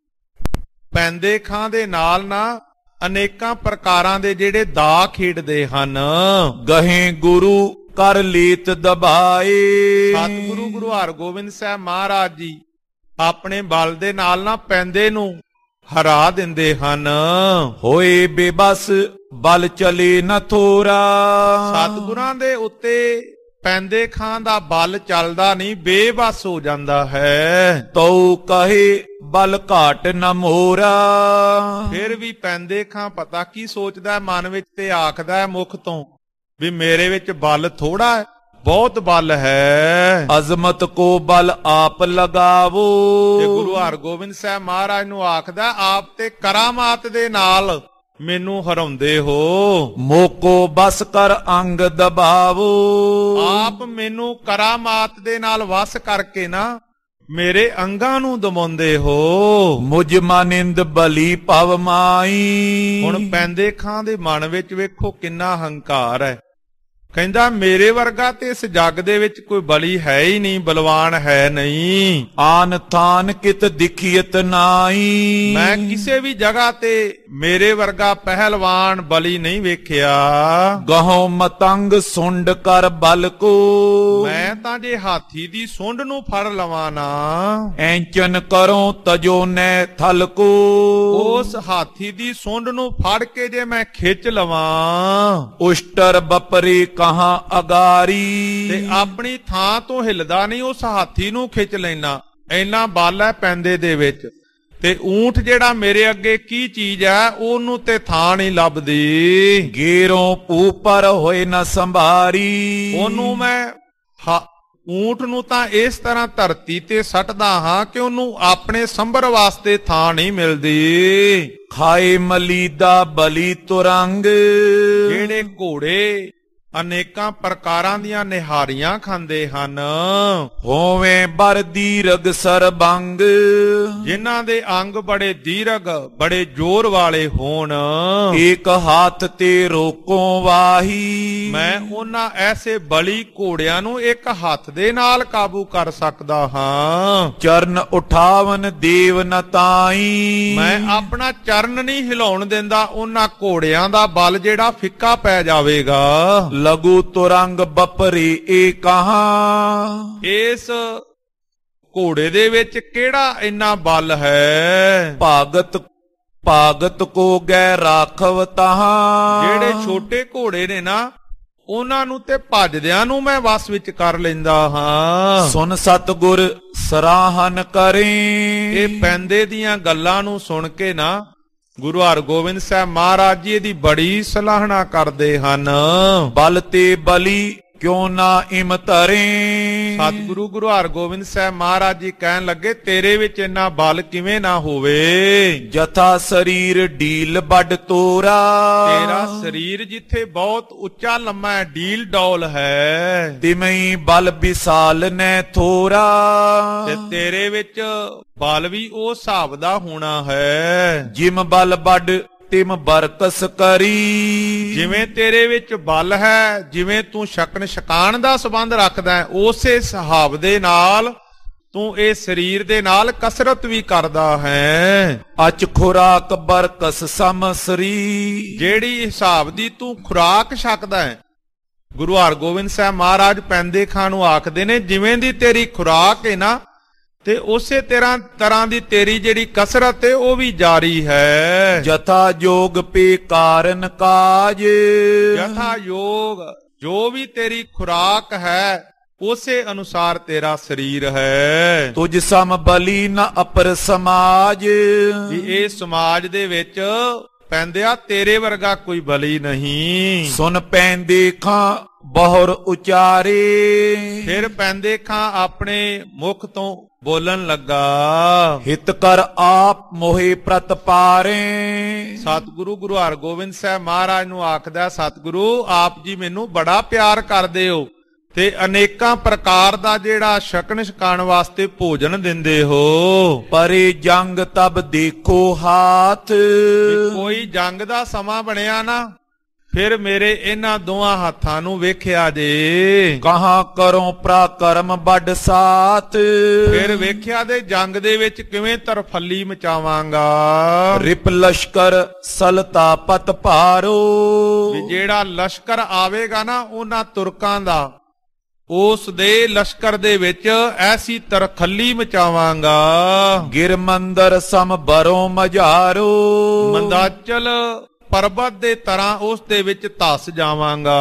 S1: ਪੈਂਦੇ ਖਾਂ ਦੇ ਨਾਲ ਨਾ ਅਨੇਕਾਂ ਪ੍ਰਕਾਰਾਂ ਦੇ ਜਿਹੜੇ ਦਾ ਖੇਡਦੇ ਹਨ।
S2: ਗਹੇ ਗੁਰੂ ਕਰ ਲੀਤ ਦਬਾਏ।
S1: ਸਤਿਗੁਰੂ ਗੁਰੂ ਹਰਗੋਬਿੰਦ ਸਾਹਿਬ ਮਹਾਰਾਜ ਜੀ ਆਪਣੇ ਬਲ ਦੇ ਨਾਲ ਨਾ ਪੈਂਦੇ ਨੂੰ ਹਰਾ ਦਿੰਦੇ ਹਨ।
S2: ਹੋਏ ਬੇਬਸ ਬਲ ਚਲੇ ਨ ਥੋਰਾ।
S1: ਸਤਿਗੁਰਾਂ ਦੇ ਉੱਤੇ ਪੈਂਦੇ ਖਾਂ ਦਾ ਬਲ ਚੱਲਦਾ ਨਹੀਂ, ਬੇਬਸ ਹੋ ਜਾਂਦਾ ਹੈ।
S2: ਤਉ ਕਹੇ ਬਲ ਘਾਟ ਨ ਮੋਰਾ।
S1: ਫਿਰ ਵੀ ਪੈਂਦੇ ਖਾਂ ਪਤਾ ਕੀ ਸੋਚਦਾ ਮਨ ਵਿੱਚ ਤੇ ਆਖਦਾ ਹੈ ਮੁਖ ਤੋਂ ਵੀ ਮੇਰੇ ਵਿੱਚ ਬਲ ਥੋੜਾ ਹੈ, ਬਹੁਤ ਬਲ ਹੈ।
S2: ਅਜ਼ਮਤ ਕੋ ਬਲ ਆਪ ਲਗਾਵੋ।
S1: ਤੇ ਗੁਰੂ ਹਰਗੋਬਿੰਦ ਸਾਹਿਬ ਮਹਾਰਾਜ ਨੂੰ ਆਖਦਾ ਆਪ ਤੇ ਕਰਾਮਾਤ ਦੇ ਨਾਲ ਮੈਨੂੰ ਹਰਾਉਂਦੇ ਹੋ।
S2: ਮੋਕੋ ਬਸ ਕਰ ਅੰਗ ਦਬਾਵੋ।
S1: ਆਪ ਮੈਨੂੰ ਕਰਾਮਾਤ ਦੇ ਨਾਲ ਵਸ ਕਰਕੇ ਨਾ ਮੇਰੇ ਅੰਗਾਂ ਨੂੰ ਦਬਾਉਂਦੇ ਹੋ।
S2: ਮੁਝ ਮਾਨਿੰਦ ਬਲੀ ਭਵ ਮਾਈ।
S1: ਹੁਣ ਪੈਂਦੇ ਖਾਂ ਦੇ ਮਨ ਵਿੱਚ ਵੇਖੋ ਕਿੰਨਾ ਹੰਕਾਰ ਹੈ। ਕਹਿੰਦਾ ਮੇਰੇ ਵਰਗਾ ਤੇ ਇਸ ਜੱਗ ਦੇ ਵਿੱਚ ਕੋਈ ਬਲੀ ਹੈ ਹੀ ਨਹੀਂ, ਬਲਵਾਨ ਹੈ ਨਹੀਂ।
S2: ਆਨ ਥਾਨ ਕਿਤ ਦਿਖੀਤ ਨਾਈ।
S1: ਮੈਂ ਕਿਸੇ ਵੀ ਜਗ੍ਹਾ ਤੇ ਮੇਰੇ ਵਰਗਾ ਪਹਿਲਵਾਨ ਬਲੀ ਨਹੀਂ ਵੇਖਿਆ।
S2: ਗਹੋ ਮਤੰਗ ਸੁੰਡ ਕਰ ਬਲ ਕੋ।
S1: ਮੈਂ ਤਾਂ ਜੇ ਹਾਥੀ ਦੀ ਸੁੰਡ ਨੂੰ ਫੜ ਲਵਾਂ ਨਾ।
S2: ਐਂਚਨ ਕਰੋ ਤਜੋ ਨੈ ਥਲ ਕੋ।
S1: ਉਸ ਹਾਥੀ ਦੀ ਸੁੰਡ ਨੂੰ ਫੜ ਕੇ ਜੇ ਮੈਂ ਖਿੱਚ ਲਵਾਂ।
S2: ਉਸ਼ਟਰ ਬਪਰੀ ਕਹਾਂ ਅਗਾਰੀ। ਤੇ
S1: ਆਪਣੀ ਥਾਂ ਤੋਂ ਹਿਲਦਾ ਨਹੀਂ, ਉਸ ਹਾਥੀ ਨੂੰ ਖਿੱਚ ਲੈਣਾ, ਇੰਨਾ ਬਲ ਹੈ ਪੈਂਦੇ ਦੇ ਵਿੱਚ। ਤੇ ਊਂਠ ਜਿਹੜਾ ਮੇਰੇ ਅੱਗੇ ਕੀ ਚੀਜ਼ ਹੈ, ਉਹਨੂੰ ਤੇ ਥਾਂ ਨਹੀਂ ਲੱਭਦੀ।
S2: ਗੇਰੋਂ ਉਪਰ ਹੋਏ ਨਾ ਸੰਭਾਰੀ।
S1: ਉਹਨੂੰ ਮੈਂ ਊਂਠ ਨੂੰ ਤਾਂ ਇਸ ਤਰ੍ਹਾਂ ਧਰਤੀ ਤੇ ਸੱਟਦਾ ਹਾਂ ਕਿ ਉਹਨੂੰ ਆਪਣੇ ਸੰਭਰ ਵਾਸਤੇ ਥਾਂ ਨਹੀਂ ਮਿਲਦੀ।
S2: ਖਾਏ ਮਲੀਦਾ ਬਲੀ ਤੁਰੰਗ।
S1: ਜਿਹੜੇ ਘੋੜੇ ਅਨੇਕਾਂ ਪ੍ਰਕਾਰਾਂ ਦੀਆਂ ਨਿਹਾਰੀਆਂ ਖਾਂਦੇ ਹਨ।
S2: ਹੋਵੇਂ ਬਰ ਦੀਰਗ ਸਰਬੰਗ।
S1: ਜਿਨ੍ਹਾਂ ਦੇ ਅੰਗ ਬੜੇ ਦੀਰਗ ਬੜੇ ਜ਼ੋਰ ਵਾਲੇ ਹੋਣ।
S2: ਇੱਕ ਹੱਥ ਤੇ ਰੋਕੋ ਵਾਹੀ।
S1: ਮੈਂ ਉਹਨਾਂ ਐਸੇ ਬਲੀ ਘੋੜਿਆਂ ਨੂੰ ਇੱਕ ਹੱਥ ਦੇ ਨਾਲ ਕਾਬੂ ਕਰ ਸਕਦਾ ਹਾਂ।
S2: ਚਰਨ ਉਠਾਵਨ ਦੇਵ ਨ ਤਾਈ।
S1: ਮੈਂ ਆਪਣਾ ਚਰਨ ਨਹੀਂ ਹਿਲਾਉਣ ਦਿੰਦਾ, ਉਹਨਾਂ ਘੋੜਿਆਂ ਦਾ ਬਲ ਜਿਹੜਾ ਫਿੱਕਾ ਪੈ ਜਾਵੇਗਾ।
S2: ਲਗੂ ਤੁਰੰਗ ਬਪਰੀ ਏ ਕਹਾਂ।
S1: ਇਸ ਘੋੜੇ ਦੇ ਵਿੱਚ ਕਿਹੜਾ ਇੰਨਾ ਬਲ ਹੈ।
S2: ਭਾਗਤ ਭਾਗਤ ਕੋ ਗੈ ਰਾਖਵ ਤਹਾਂ। ਜਿਹੜੇ
S1: ਛੋਟੇ ਘੋੜੇ ਨੇ ਨਾ ਉਹਨਾਂ ਨੂੰ ਤੇ ਭੱਜਦਿਆਂ ਨੂੰ ਮੈਂ ਵਸ ਵਿੱਚ ਕਰ ਲੈਂਦਾ ਹਾਂ।
S2: ਸੁਨ ਸਤਿਗੁਰ ਸਰਾਹਨ ਕਰੇ।
S1: ਇਹ ਪੈਂਦੇ ਦੀਆਂ ਗੱਲਾਂ ਨੂੰ ਸੁਣ ਕੇ ਨਾ ਗੁਰੂ ਹਰਗੋਬਿੰਦ ਸਾਹਿਬ ਮਹਾਰਾਜ ਜੀ ਦੀ ਬੜੀ ਸਲਾਹਣਾ ਕਰਦੇ ਹਨ।
S2: ਬਲ ਤੇ ਬਲੀ ਕਿਉਂ ਨਾ ਇਮ ਧਰੇ।
S1: ਸਤਿਗੁਰੂ ਗੁਰੂ ਹਰਗੋਬਿੰਦ ਸਾਹਿਬ ਮਹਾਰਾਜ ਜੀ ਕਹਿਣ ਲੱਗੇ ਤੇਰੇ ਵਿੱਚ ਇੰਨਾ ਬਲ ਕਿਵੇਂ ਨਾ ਹੋਵੇ।
S2: ਜਥਾ ਸਰੀਰ ਢੀਲ ਵੱਡ ਤੋਰਾ।
S1: ਤੇਰਾ ਸਰੀਰ ਜਿੱਥੇ ਬਹੁਤ ਉੱਚਾ ਲੰਮਾ ਹੈ, ਢੀਲ ਡੌਲ ਹੈ।
S2: ਤਿਮਈ ਬਲ ਵਿਸਾਲ ਨੈ ਥੋਰਾ।
S1: ਤੇ ਤੇਰੇ ਵਿੱਚ ਬਲ ਵੀ ਉਹ ਹਿਸਾਬ ਦਾ ਹੋਣਾ ਹੈ।
S2: ਜਿਮ ਬਲ ਵੱਡ ਤਿਮ ਬਰਕਸ ਕਰੀ।
S1: ਜਿਵੇਂ ਤੇਰੇ ਵਿੱਚ ਬਲ ਹੈ, ਜਿਵੇਂ ਤੂੰ ਸ਼ਕਨ ਸ਼ਕਾਨ ਦਾ ਸੰਬੰਧ ਰੱਖਦਾ ਹੈ, ਉਸੇ ਹਿਸਾਬ ਦੇ ਨਾਲ ਤੂੰ ਇਹ ਸਰੀਰ ਦੇ ਨਾਲ ਕਸਰਤ ਵੀ ਕਰਦਾ ਹੈ।
S2: ਅਚ ਖੁਰਾਕ ਬਰਕਸ ਸਮਸਰੀ। ਜਿਹੜੀ
S1: ਹਿਸਾਬ ਦੀ ਤੂੰ ਖੁਰਾਕ ਛਕਦਾ ਹੈ। ਗੁਰੂ ਹਰਗੋਬਿੰਦ ਸਾਹਿਬ ਮਹਾਰਾਜ ਪੈਂਦੇ ਖਾਂ ਨੂੰ ਆਖਦੇ ਨੇ ਜਿਵੇਂ ਦੀ ਤੇਰੀ ਖੁਰਾਕ ਹੈ ਨਾ, ਤੇ ਉਸੇ ਤਰ੍ਹਾਂ ਤਰ੍ਹਾਂ ਦੀ ਤੇਰੀ ਜਿਹੜੀ ਕਸਰਤ ਹੈ ਉਹ ਵੀ ਜਾਰੀ ਹੈ।
S2: ਜਥਾ ਜੋਗ ਪੇ ਕਾਰਨ ਕਾਜ।
S1: ਜਥਾ ਯੋਗ ਜੋ ਵੀ ਤੇਰੀ ਖੁਰਾਕ ਹੈ ਉਸੇ ਅਨੁਸਾਰ ਤੇਰਾ ਸਰੀਰ ਹੈ।
S2: ਤੁਝ ਸਮ ਬਲੀ ਨ ਅਪਰ ਸਮਾਜ।
S1: ਇਹ ਸਮਾਜ ਦੇ ਵਿੱਚ ਪੈਂਦਿਆ ਤੇਰੇ ਵਰਗਾ ਕੋਈ ਬਲੀ ਨਹੀਂ।
S2: ਸੁਨ ਪੈਂਦੇ ਖਾਂ ਬਹੁਰ ਉਚਾਰੇ।
S1: ਫਿਰ ਪੈਂਦੇ ਖਾਂ ਆਪਣੇ ਮੁਖ ਤੋਂ ਬੋਲਣ ਲੱਗਾ।
S2: ਹਿਤ ਕਰ ਆਪ ਮੋਹਿ ਪ੍ਰਤ ਪਾਰੇ।
S1: ਸਤਿਗੁਰੂ ਗੁਰੂ ਹਰਗੋਬਿੰਦ ਸਾਹਿਬ ਮਹਾਰਾਜ ਨੂੰ ਆਖਦਾ ਸਤਿਗੁਰੂ ਆਪ ਜੀ ਮੈਨੂੰ ਬੜਾ ਪਿਆਰ ਕਰਦੇ ਹੋ ਤੇ ਅਨੇਕਾਂ ਪ੍ਰਕਾਰ ਦਾ ਜਿਹੜਾ ਛਕਣ ਛਕਾਣ ਵਾਸਤੇ ਭੋਜਨ ਦਿੰਦੇ ਹੋ।
S2: ਪਰੇ ਜੰਗ ਤਬ ਦੇਖੋ ਹਾਥ।
S1: ਕੋਈ ਜੰਗ ਦਾ ਸਮਾਂ ਬਣਿਆ ਨਾ ਫਿਰ ਮੇਰੇ ਇਹਨਾਂ ਦੋਹਾਂ ਹੱਥਾਂ ਨੂੰ ਵੇਖਿਆ ਜੇ।
S2: ਕਹਾਂ ਕਰੋ ਪ੍ਰਾਕਰਮ ਵੱਡ ਸਾਥ।
S1: ਫਿਰ ਵੇਖਿਆ ਦੇ ਜੰਗ ਦੇ ਵਿੱਚ ਕਿਵੇਂ ਤਰਫੱਲੀ ਮਚਾਵਾਂਗਾ।
S2: ਰਿਪ ਲਸ਼ਕਰ ਸਲਤਾ ਪਤ ਭਾਰੋ।
S1: ਵੀ ਜਿਹੜਾ ਲਸ਼ਕਰ ਆਵੇਗਾ ਨਾ ਉਹਨਾਂ ਤੁਰਕਾਂ ਦਾ, ਉਸ ਦੇ ਲਸ਼ਕਰ ਦੇ ਵਿੱਚ ਐਸੀ ਤਰਖੱਲੀ ਮਚਾਵਾਂਗਾ।
S2: ਗਿਰ ਮੰਦਰ ਸਮ ਬਰੋ ਮਝਾਰੋ।
S1: ਮੰਦਾਚਲ ਪਰਬਤ ਦੇ ਤਰ੍ਹਾਂ ਉਸ ਦੇ ਵਿੱਚ ਧਸ ਜਾਵਾਂਗਾ।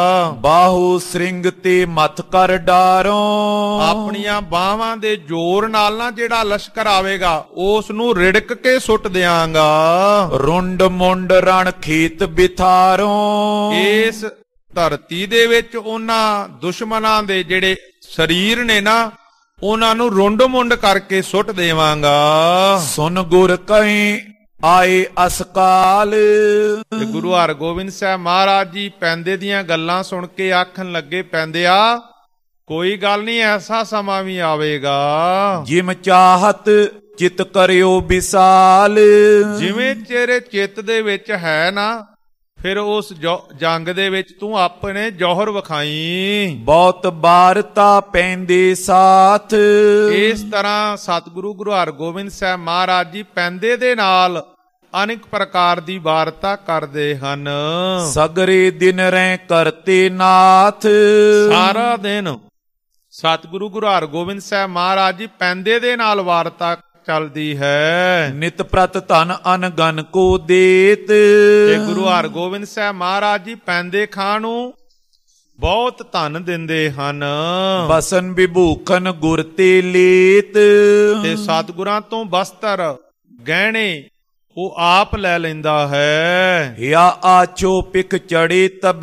S2: ਬਾਹੂ ਸ੍ਰਿੰਗ ਤੇ ਮੱਥ ਕਰ ਡਾਰੋ,
S1: ਆਪਣੀਆਂ ਬਾਹਾਂ ਦੇ ਜ਼ੋਰ ਨਾਲ ਨਾ ਜਿਹੜਾ ਲਸ਼ਕਰ ਆਵੇਗਾ ਉਸ ਨੂੰ ਰਿੜਕ ਕੇ ਸੁੱਟ ਦਿਆਂਗਾ।
S2: ਰੁੰਡ ਮੁੰਡ ਰਣ ਖੇਤ ਬਿਥਾਰੋ,
S1: ਇਸ ਧਰਤੀ ਦੇ ਵਿੱਚ ਉਹਨਾਂ ਦੁਸ਼ਮਣਾਂ ਦੇ ਜਿਹੜੇ ਸਰੀਰ ਨੇ ਨਾ ਉਹਨਾਂ ਨੂੰ ਰੁੰਡ ਮੁੰਡ ਕਰਕੇ ਸੁੱਟ ਦੇਵਾਂਗਾ।
S2: ਸੁਨ ਗੁਰ ਕਹੀਂ ਆਏ ਅਸਕਾਲ,
S1: ਤੇ ਗੁਰੂ ਹਰਗੋਬਿੰਦ ਸਾਹਿਬ ਮਹਾਰਾਜ ਜੀ ਪੈਂਦੇ ਦੀਆਂ ਗੱਲਾਂ ਸੁਣ ਕੇ ਆਖਣ ਲੱਗੇ, ਪੈਂਦਿਆ ਕੋਈ ਗੱਲ ਨਹੀਂ, ਐਸਾ ਸਮਾਂ ਵੀ ਆਵੇਗਾ
S2: ਜਿਮ ਚਾਹਤ ਚਿਤ ਕਰਿਓ ਵਿਸਾਲ।
S1: ਜਿਵੇਂ ਤੇਰੇ ਚਿੱਤ ਦੇ ਵਿੱਚ ਹੈ ਨਾ, ਫਿਰ ਉਸ ਜੰਗ ਦੇ ਵਿੱਚ ਤੂੰ ਆਪਣੇ ਜੌਹਰ ਵਿਖਾਈ।
S2: ਬਹੁਤ ਬਾਰਤਾ ਪੈਂਦੇ ਸਾਥ,
S1: ਇਸ ਤਰ੍ਹਾਂ ਸਤਿਗੁਰੂ ਗੁਰੂ ਹਰਗੋਬਿੰਦ ਸਾਹਿਬ ਮਹਾਰਾਜ ਜੀ ਪੈਂਦੇ ਦੇ ਨਾਲ ਅਨੇਕ ਪ੍ਰਕਾਰ ਦੀ ਵਾਰਤਾ ਕਰਦੇ ਹਨ।
S2: ਸਗਰੇ ਦਿਨ ਰਹਿ ਕਰਤੇ ਨਾਥ,
S1: ਸਾਰਾ ਦਿਨ ਸਤਿਗੁਰੂ ਗੁਰੂ ਹਰਗੋਬਿੰਦ ਸਾਹਿਬ ਮਹਾਰਾਜ ਜੀ ਪੈਂਦੇ ਦੇ ਨਾਲ ਵਾਰਤਾ ਚੱਲਦੀ ਹੈ।
S2: ਨਿਤ ਪ੍ਰਤ ਧਨ ਅਨਗਨ ਕੋ ਦੇਤ,
S1: ਤੇ ਗੁਰੂ ਹਰਗੋਬਿੰਦ ਸਾਹਿਬ ਮਹਾਰਾਜ ਜੀ ਪੈਂਦੇ ਖਾਂ ਨੂੰ ਬਹੁਤ ਧਨ ਦਿੰਦੇ ਹਨ।
S2: ਬਸਨ ਵਿਭੂਖਨ ਗੁਰ ਤੇ ਲੇਤ,
S1: ਤੇ ਸਤਿਗੁਰਾਂ ਤੋਂ ਬਸਤਰ ਗਹਿਣੇ ਉਹ ਆਪ ਲੈ ਲੈਂਦਾ ਹੈ।
S2: ਯਾ ਆਚੋ ਪਿਕ ਚੜੇ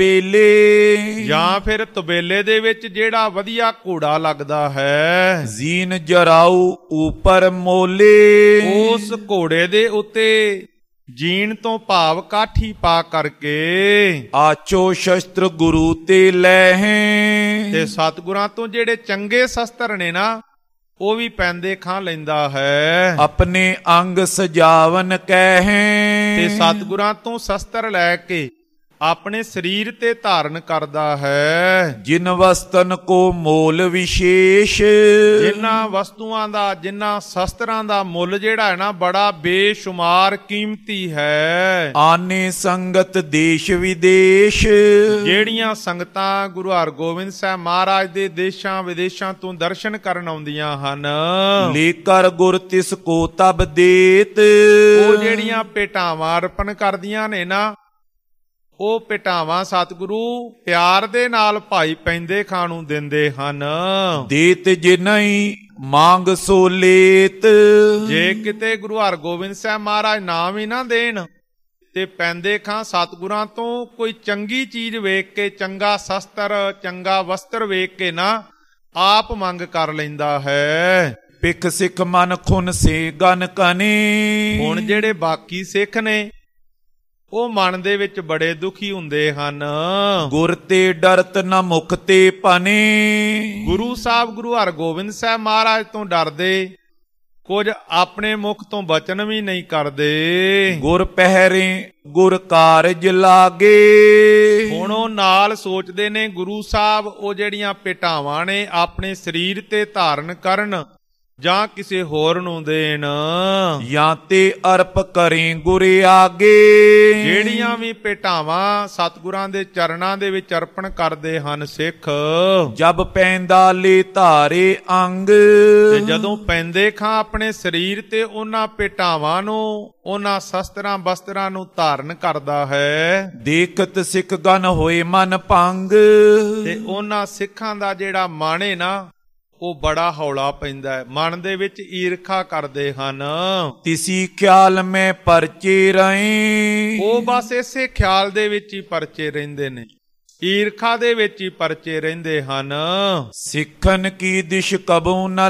S2: ਤਬੇਲੇ,
S1: ਜਾਂ ਫਿਰ ਤਬੇਲੇ ਦੇ ਵਿੱਚ ਜਿਹੜਾ ਵਧੀਆ ਘੋੜਾ ਲੱਗਦਾ ਹੈ।
S2: ਜ਼ੀਨ ਜਰਾਉ ਉਪਰ ਮੋਲੇ,
S1: ਉਸ ਘੋੜੇ ਦੇ ਉੱਤੇ ਜੀਣ ਤੋਂ ਭਾਵ ਕਾਠੀ ਪਾ ਕਰਕੇ
S2: ਆਚੋ ਸ਼ਸਤਰ ਗੁਰੂ ਤੇ ਲੈਹੇ,
S1: ਤੇ ਸਤਿਗੁਰਾਂ ਤੋਂ ਜਿਹੜੇ ਚੰਗੇ ਸ਼ਸਤਰ ਨੇ ਨਾ ਉਹ ਵੀ ਪੈਂਦੇ ਖਾਂ ਲੈਂਦਾ ਹੈ।
S2: ਆਪਣੇ ਅੰਗ ਸਜਾਵਨ ਕਹਿ,
S1: ਤੇ ਸਤਿਗੁਰਾਂ ਤੋਂ ਸ਼ਸਤਰ ਲੈ ਕੇ ਆਪਣੇ ਸਰੀਰ ਤੇ ਧਾਰਨ ਕਰਦਾ ਹੈ।
S2: ਜਿਨ ਵਸਤਨ ਕੋ ਮੋਲ ਵਿਸ਼ੇਸ਼,
S1: ਜਿਨ੍ਹਾਂ ਵਸਤੂਆਂ ਦਾ ਜਿਨ੍ਹਾਂ ਸ਼ਸਤਰਾਂ ਦਾ ਮੁੱਲ ਜਿਹੜਾ ਹੈ ਨਾ ਬੜਾ ਬੇਸ਼ੁਮਾਰ ਕੀਮਤੀ ਹੈ।
S2: ਆਨੇ ਸੰਗਤ ਦੇਸ਼ ਵਿਦੇਸ਼,
S1: ਜਿਹੜੀਆਂ ਸੰਗਤਾਂ ਗੁਰੂ ਹਰਗੋਬਿੰਦ ਸਾਹਿਬ ਮਹਾਰਾਜ ਦੇ ਦੇਸ਼ਾਂ ਵਿਦੇਸ਼ਾਂ ਤੋਂ ਦਰਸ਼ਨ ਕਰਨ ਆਉਂਦੀਆਂ ਹਨ।
S2: ਲੇਕਰ ਗੁਰ ਤਿਸ ਕੋ ਤਬ ਦੇਤ,
S1: ਉਹ ਜਿਹੜੀਆਂ ਭੇਟਾਵਾਂ ਅਰਪਣ ਕਰਦੀਆਂ ਨੇ ਨਾ ਉਹ ਭੇਟਾਵਾਂ ਸਤਿਗੁਰੂ ਪਿਆਰ ਦੇ ਨਾਲ ਭਾਈ ਪੈਂਦੇ ਖਾਂ ਨੂੰ ਦਿੰਦੇ ਹਨ।
S2: ਦੇਤ ਜੇ ਨਹੀਂ ਮੰਗ ਸੋ ਲੇਤ,
S1: ਜੇ ਕਿਤੇ ਗੁਰੂ ਹਰਗੋਬਿੰਦ ਸਾਹਿਬ ਮਹਾਰਾਜ ਨਾਮ ਹੀ ਨਾ ਦੇਣ ਤੇ ਪੈਂਦੇ ਖਾਂ ਸਤਿਗੁਰਾਂ ਤੋਂ ਕੋਈ ਚੰਗੀ ਚੀਜ਼ ਵੇਖ ਕੇ, ਚੰਗਾ ਸ਼ਸਤਰ ਚੰਗਾ ਵਸਤਰ ਵੇਖ ਕੇ ਨਾ ਆਪ ਮੰਗ ਕਰ ਲੈਂਦਾ ਹੈ।
S2: ਪਿਖ ਸਿੱਖ ਮਨ ਖੁਨ ਸੇ ਗਨ ਕਨੇ,
S1: ਹੁਣ ਜਿਹੜੇ ਬਾਕੀ ਸਿੱਖ ਨੇ ਉਹ ਮਨ ਦੇ ਵਿੱਚ ਬੜੇ ਦੁਖੀ ਹੁੰਦੇ ਹਨ।
S2: ਗੁਰ ਤੇ ਡਰਤ ਨ ਮੁਖ ਤੇ ਭਨੇ,
S1: ਗੁਰੂ ਸਾਹਿਬ ਗੁਰੂ ਹਰਗੋਬਿੰਦ ਸਾਹਿਬ ਮਹਾਰਾਜ ਤੋਂ ਡਰਦੇ, ਕੁਝ ਆਪਣੇ ਮੁਖ ਤੋਂ ਬਚਨ ਵੀ ਨਹੀਂ ਕਰਦੇ।
S2: ਗੁਰ ਪਹਿਰੇ ਗੁਰ ਕਾਰਜ ਲਾਗੇ,
S1: ਹੁਣ ਉਹ ਨਾਲ ਸੋਚਦੇ ਨੇ ਗੁਰੂ ਸਾਹਿਬ ਉਹ ਜਿਹੜੀਆਂ ਭੇਟਾਵਾਂ ਨੇ ਆਪਣੇ ਸਰੀਰ ਤੇ ਧਾਰਨ ਕਰਨ ਜਾਂ ਕਿਸੇ ਹੋਰ ਨੂੰ ਦੇਣ।
S2: ਜਾਂ ਤੇ ਅਰਪ ਕਰੇ ਗੁਰ ਆਗੇ,
S1: ਜਿਹੜੀਆਂ ਵੀ ਭੇਟਾਵਾਂ ਸਤਿਗੁਰਾਂ ਦੇ ਚਰਨਾਂ ਦੇ ਵਿੱਚ ਅਰਪਣ ਕਰਦੇ ਹਨ ਸਿੱਖ,
S2: ਜਬ ਪੈਂਦਾ ਲੈ ਧਾਰੇ ਅੰਗ,
S1: ਤੇ ਜਦੋਂ ਪੈਂਦੇ ਖਾਂ ਆਪਣੇ ਸਰੀਰ ਤੇ ਉਹਨਾਂ ਭੇਟਾਵਾਂ ਨੂੰ ਉਹਨਾਂ ਸ਼ਸਤਰਾਂ ਬਸਤਰਾਂ ਨੂੰ ਧਾਰਨ ਕਰਦਾ ਹੈ।
S2: ਦੇਖਤ ਸਿੱਖ ਗਨ ਹੋਏ ਮਨ ਭੰਗ,
S1: ਤੇ ਉਹਨਾਂ ਸਿੱਖਾਂ ਦਾ ਜਿਹੜਾ ਮਨ ਹੈ ਨਾ ਉਹ ਬੜਾ ਹੌਲਾ ਪੈਂਦਾ ਹੈ, ਮਨ ਦੇ ਵਿੱਚ ਈਰਖਾ ਕਰਦੇ ਹਨ।
S2: ਤਿਸੀ ਖਿਆਲ ਮੈਂ ਪਰਚੇ ਰਹੇ,
S1: ਉਹ ਬਸ ਇਸੇ ਖਿਆਲ ਦੇ ਵਿੱਚ ਹੀ ਪਰਚੇ ਰਹਿੰਦੇ ਨੇ, ਈਰਖਾ ਦੇ ਵਿੱਚ ਹੀ ਪਰਚੇ ਰਹਿੰਦੇ ਹਨ।
S2: ਸਿੱਖਨ ਕੀ ਦਿਸ਼ ਕਬੂ ਨ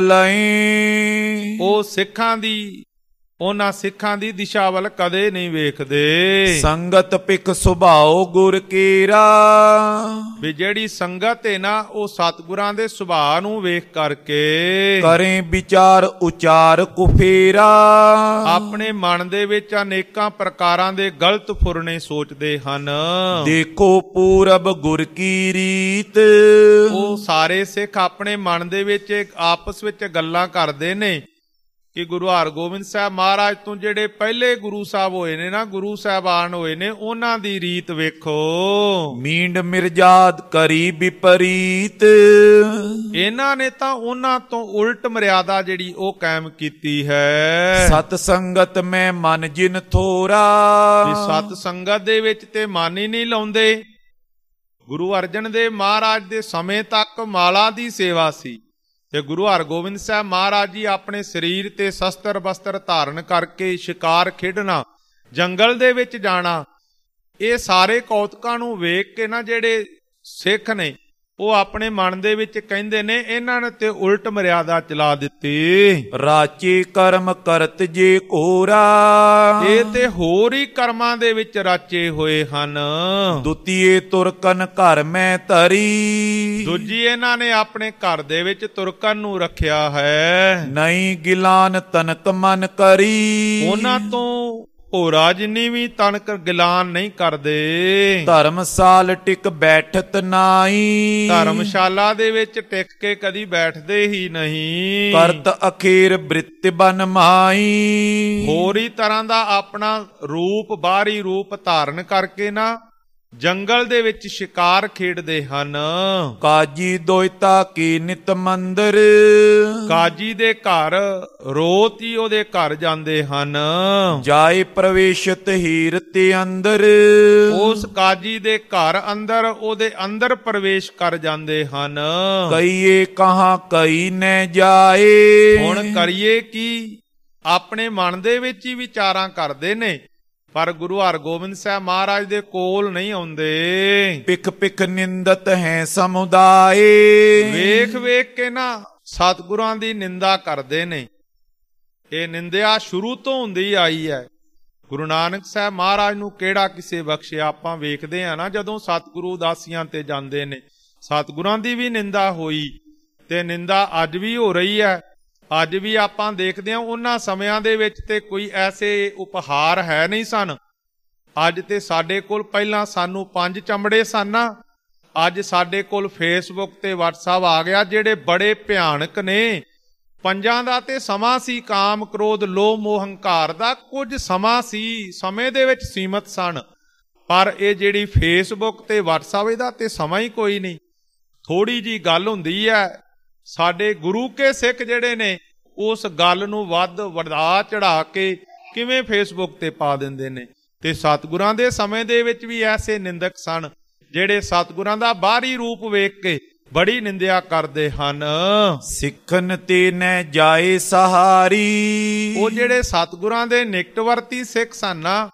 S2: ਲਏ,
S1: ਉਹ ਸਿੱਖਾਂ ਦੀ ਉਹਨਾਂ ਸਿੱਖਾਂ ਦੀ ਦਿਸ਼ਾ ਵੱਲ ਕਦੇ ਨਹੀਂ ਵੇਖਦੇ।
S2: ਸੰਗਤ ਪਿਕ ਸੁਭਾਉ ਗੁਰ ਕੇਰਾ,
S1: ਵੀ ਜਿਹੜੀ ਸੰਗਤ ਹੈ ਨਾ ਉਹ ਸਤਿਗੁਰਾਂ ਦੇ ਸੁਭਾਅ ਨੂੰ ਵੇਖ ਕਰਕੇ
S2: ਕਰੇ ਵਿਚਾਰ ਉਚਾਰ ਕੁਫੇਰਾ,
S1: ਆਪਣੇ ਮਨ ਦੇ ਵਿੱਚ ਅਨੇਕਾਂ ਪ੍ਰਕਾਰਾਂ ਦੇ ਗਲਤ ਫੁਰਨੇ ਸੋਚਦੇ ਹਨ।
S2: ਦੇਖੋ ਪੂਰਬ ਗੁਰ ਕੀ ਰੀਤ,
S1: ਉਹ ਸਾਰੇ ਸਿੱਖ ਆਪਣੇ ਮਨ ਦੇ ਵਿੱਚ ਆਪਸ ਵਿੱਚ ਗੱਲਾਂ ਕਰਦੇ ਨੇ ਕਿ ਗੁਰੂ ਹਰਗੋਬਿੰਦ ਸਾਹਿਬ ਮਹਾਰਾਜ ਤੋਂ ਜਿਹੜੇ ਪਹਿਲੇ ਗੁਰੂ ਸਾਹਿਬ ਹੋਏ ਨੇ ਨਾ, ਗੁਰੂ ਸਾਹਿਬਾਨ ਹੋਏ ਨੇ, ਉਹਨਾਂ ਦੀ ਰੀਤ ਵੇਖੋ।
S2: ਮੀਂਡ ਮਿਰਜਾਦ ਕਰੀ ਵਿਪਰੀਤ,
S1: ਇਹਨਾਂ ਨੇ ਤਾਂ ਉਹਨਾਂ ਤੋਂ ਉਲਟ ਮਰਿਆਦਾ ਜਿਹੜੀ ਉਹ ਕਾਇਮ ਕੀਤੀ ਹੈ।
S2: ਸਤ ਸੰਗਤ ਮੈਂ ਮਨ ਜਿਨ ਥੋਰਾ,
S1: ਸਤ ਸੰਗਤ ਦੇ ਵਿੱਚ ਤੇ ਮਨ ਹੀ ਨਹੀਂ ਲਾਉਂਦੇ। ਗੁਰੂ ਅਰਜਨ ਦੇਵ ਮਹਾਰਾਜ ਦੇ ਸਮੇਂ ਤੱਕ ਮਾਲਾ ਦੀ ਸੇਵਾ ਸੀ, ਤੇ ਗੁਰੂ ਹਰਗੋਬਿੰਦ ਸਾਹਿਬ ਮਹਾਰਾਜ ਜੀ ਆਪਣੇ ਸਰੀਰ ਤੇ ਸ਼ਸਤਰ ਬਸਤਰ ਧਾਰਨ ਕਰਕੇ ਸ਼ਿਕਾਰ ਖੇਡਣਾ, ਜੰਗਲ ਦੇ ਵਿੱਚ ਜਾਣਾ, ਇਹ ਸਾਰੇ ਕੌਤਕਾਂ ਨੂੰ ਵੇਖ ਕੇ ਨਾ ਜਿਹੜੇ ਸਿੱਖ ਨੇ ਉਹ ਆਪਣੇ ਮਨ ਦੇ ਵਿੱਚ ਕਹਿੰਦੇ ਨੇ ਇਹਨਾਂ ਨੇ ਤੇ ਉਲਟ ਮਰਿਆਦਾ ਚਲਾ ਦਿੱਤੀ।
S2: ਰਾਚੇ ਕਰਮ ਕਰਤ ਜੇ ਕੋਰਾ,
S1: ਇਹ ਤੇ ਹੋਰ ਹੀ ਕਰਮਾਂ ਦੇ ਵਿੱਚ ਰਾਚੇ ਹੋਏ ਹਨ।
S2: ਦੁਤੀਏ ਤੁਰਕਨ ਘਰ ਮੈਂ ਧਰੀ,
S1: ਦੂਜੀ ਇਹਨਾਂ ਨੇ ਆਪਣੇ ਘਰ ਦੇ ਵਿੱਚ ਤੁਰਕਨ ਨੂੰ ਰੱਖਿਆ ਹੈ।
S2: ਨਹੀਂ ਗਿਲਾਨ ਤਨਕ ਮਨ ਕਰੀ,
S1: ਉਹਨਾਂ ਤੋਂ ਹੋਰਾ ਜਿੰਨੀ ਵੀ ਤਨਕ ਗਿਲਾਨ ਨਹੀਂ ਕਰਦੇ।
S2: ਧਰਮਸਾਲ ਟਿਕ ਬੈਠਤ ਨਾਈ,
S1: ਧਰਮਸ਼ਾਲਾ ਦੇ ਵਿੱਚ ਟਿਕ ਕੇ ਕਦੀ ਬੈਠਦੇ ਹੀ ਨਹੀਂ।
S2: ਕਰਤ ਅਖੀਰ ਬ੍ਰਿਤ ਬਨ ਮਾਈ,
S1: ਹੋਰ ਹੀ ਤਰ੍ਹਾਂ ਦਾ ਆਪਣਾ ਰੂਪ, ਬਾਹਰੀ ਰੂਪ ਧਾਰਨ ਕਰਕੇ ਨਾ ਜੰਗਲ ਦੇ ਵਿੱਚ ਸ਼ਿਕਾਰ ਖੇਡਦੇ ਹਨ।
S2: ਕਾਜੀ ਦੋਇਤਾ ਕੀ ਨਿਤ ਮੰਦਰ,
S1: ਕਾਜੀ ਦੇ ਘਰ ਰੋਜ਼ ਹੀ ਉਹਦੇ ਘਰ ਜਾਂਦੇ ਹਨ।
S2: ਜਾਏ ਪ੍ਰਵੇਸ਼ਤ ਹੀਰ ਤੇ ਅੰਦਰ,
S1: ਉਸ ਕਾਜੀ ਦੇ ਘਰ ਅੰਦਰ ਉਹਦੇ ਅੰਦਰ ਪ੍ਰਵੇਸ਼ ਕਰ ਜਾਂਦੇ ਹਨ।
S2: ਕਈਏ ਕਹਾਂ ਕਈ ਨੈ ਜਾਏ,
S1: ਹੁਣ ਕਰੀਏ ਕੀ, ਆਪਣੇ ਮਨ ਦੇ ਵਿੱਚ ਹੀ ਵਿਚਾਰਾਂ ਕਰਦੇ ਨੇ, ਪਰ ਗੁਰੂ ਹਰਗੋਬਿੰਦ ਸਾਹਿਬ ਮਹਾਰਾਜ ਦੇ ਕੋਲ ਨਹੀਂ ਆਉਂਦੇ।
S2: ਪਿਕ ਪਿਕ ਨਿੰਦਤ ਹੈ ਸਮੁਦਾਏ,
S1: ਵੇਖ ਵੇਖ ਕੇ ਨਾ ਸਤਿਗੁਰਾਂ ਦੀ ਨਿੰਦਾ ਕਰਦੇ ਨੇ। ਇਹ ਨਿੰਦਿਆ ਸ਼ੁਰੂ ਤੋਂ ਹੁੰਦੀ ਆਈ ਹੈ। ਗੁਰੂ ਨਾਨਕ ਸਾਹਿਬ ਮਹਾਰਾਜ ਨੂੰ ਕਿਹੜਾ ਕਿਸੇ ਬਖਸ਼ਿਆ। ਆਪਾਂ ਵੇਖਦੇ ਆ ਨਾ ਜਦੋਂ ਸਤਿਗੁਰੂ ਉਦਾਸੀਆਂ ਤੇ ਜਾਂਦੇ ਨੇ, ਸਤਿਗੁਰਾਂ ਦੀ ਵੀ ਨਿੰਦਾ ਹੋਈ ਤੇ ਨਿੰਦਾ ਅੱਜ ਵੀ ਹੋ ਰਹੀ ਹੈ। ਅੱਜ ਵੀ ਆਪਾਂ ਦੇਖਦੇ ਹਾਂ ਉਹਨਾਂ ਸਮਿਆਂ ਦੇ ਵਿੱਚ ਤੇ ਕੋਈ ਐਸੇ ਉਪਹਾਰ ਹੈ ਨਹੀਂ ਸਨ। ਅੱਜ ਤੇ ਸਾਡੇ ਕੋਲ, ਪਹਿਲਾਂ ਸਾਨੂੰ ਪੰਜ ਚਮੜੇ ਸਨ, ਅੱਜ ਸਾਡੇ ਕੋਲ ਫੇਸਬੁੱਕ ਤੇ ਵਟਸਐਪ ਆ ਗਿਆ ਜਿਹੜੇ ਬੜੇ ਭਿਆਨਕ ਨੇ। ਪੰਜਾਂ ਦਾ ਤੇ ਸਮਾਂ ਸੀ, ਕਾਮ ਕ੍ਰੋਧ ਲੋਭ ਮੋਹ ਹੰਕਾਰ ਦਾ ਕੁਝ ਸਮਾਂ ਸੀ, ਸਮੇਂ ਦੇ ਵਿੱਚ ਸੀਮਤ ਸਨ। ਪਰ ਇਹ ਜਿਹੜੀ ਫੇਸਬੁੱਕ ਤੇ ਵਟਸਐਪ, ਇਹਦਾ ਤੇ ਸਮਾਂ ਹੀ ਕੋਈ ਨਹੀਂ। ਥੋੜੀ ਜੀ ਗੱਲ ਹੁੰਦੀ ਹੈ, ਸਾਡੇ ਗੁਰੂ ਕੇ ਸਿੱਖ ਜਿਹੜੇ ਨੇ ਉਸ ਗੱਲ ਨੂੰ ਵੱਧ ਵਧਾ ਚੜਾ ਕੇ ਕਿਵੇਂ ਫੇਸਬੁੱਕ ਤੇ ਪਾ ਦਿੰਦੇ ਨੇ। ਤੇ ਸਤਿਗੁਰਾਂ ਦੇ ਸਮੇਂ ਦੇ ਵਿੱਚ ਵੀ ਐਸੇ ਨਿੰਦਕ ਸਨ ਜਿਹੜੇ ਸਤਿਗੁਰਾਂ ਦਾ ਬਾਹਰੀ ਰੂਪ ਵੇਖ ਕੇ ਬੜੀ ਨਿੰਦਿਆ ਕਰਦੇ ਹਨ।
S2: ਸਿੱਖਨ ਤੇ ਨੈ ਜਾਏ ਸਹਾਰੀ,
S1: ਉਹ ਜਿਹੜੇ ਸਤਿਗੁਰਾਂ ਦੇ ਨਿਕਟਵਰਤੀ ਸਿੱਖ ਸਨ ਨਾ,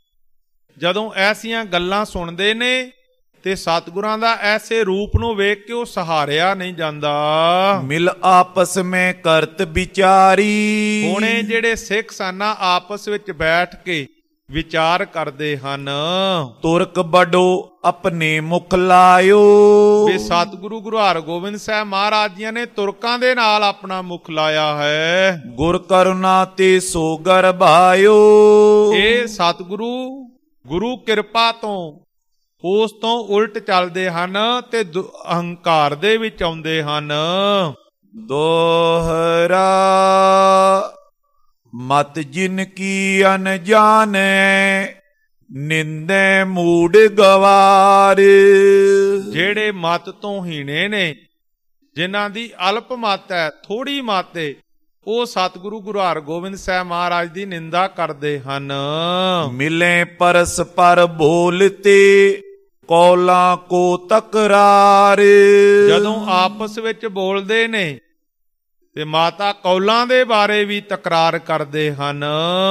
S1: ਜਦੋਂ ਐਸੀਆਂ ਗੱਲਾਂ ਸੁਣਦੇ ਨੇ ਤੇ ਸਤਿਗੁਰਾਂ ਦਾ ਐਸੇ ਰੂਪ ਨੂੰ ਵੇਖ ਕੇ ਉਹ ਸਹਾਰਿਆ ਨਹੀਂ ਜਾਂਦਾ।
S2: ਮਿਲ ਆਪਸ ਮੈਂ ਕਰਤ ਵਿਚਾਰੀ,
S1: ਹੁਣੇ ਜਿਹੜੇ ਸਿੱਖ ਸਨ ਆਪਸ ਵਿੱਚ ਬੈਠ ਕੇ ਵਿਚਾਰ ਕਰਦੇ ਹਨ।
S2: ਤੁਰਕ ਬੜੋ ਆਪਣੇ ਮੁਖ ਲਾਇਓ,
S1: ਵੀ ਸਤਿਗੁਰੂ ਗੁਰੂ ਹਰਗੋਬਿੰਦ ਸਾਹਿਬ ਮਹਾਰਾਜ ਜੀ ਨੇ ਤੁਰਕਾਂ ਦੇ ਨਾਲ ਆਪਣਾ ਮੁਖ ਲਾਇਆ ਹੈ।
S2: ਗੁਰ ਕਰੁਣਾ ਤੇ ਸੋ ਗਰਭਾਇਓ,
S1: ਇਹ ਸਤਿਗੁਰੂ ਗੁਰੂ ਕਿਰਪਾ ਤੋਂ ਉਸ ਤੋਂ ਉਲਟ ਚੱਲਦੇ ਹਨ ਤੇ ਅਹੰਕਾਰ ਦੇ ਵਿੱਚ ਆਉਂਦੇ ਹਨ।
S2: ਦੋਹਰਾ ਮਤ ਜਿਨ ਕੀ ਅਨਜਾਣੈ, ਨਿੰਦੇ ਮੂੜ ਗਵਾਰ,
S1: ਜਿਹੜੇ ਮਤ ਤੋਂ ਹੀਣੇ ਨੇ, ਜਿਨ੍ਹਾਂ ਦੀ ਅਲਪ ਮਤ ਹੈ, ਥੋੜੀ ਮਤ ਹੈ, ਉਹ ਸਤਿਗੁਰੂ ਗੁਰੂ ਹਰਗੋਬਿੰਦ ਸਾਹਿਬ ਮਹਾਰਾਜ ਦੀ ਨਿੰਦਾ ਕਰਦੇ ਹਨ।
S2: ਮਿਲੇ ਪਰਸ ਪਰ ਬੋਲਤੇ ਕੌਲਾਂ ਕੋ ਤਕਰਾਰ,
S1: ਜਦੋਂ ਆਪਸ ਵਿੱਚ ਬੋਲਦੇ ਨੇ ਤੇ ਮਾਤਾ ਕੌਲਾਂ ਦੇ ਬਾਰੇ ਵੀ ਤਕਰਾਰ ਕਰਦੇ ਹਨ।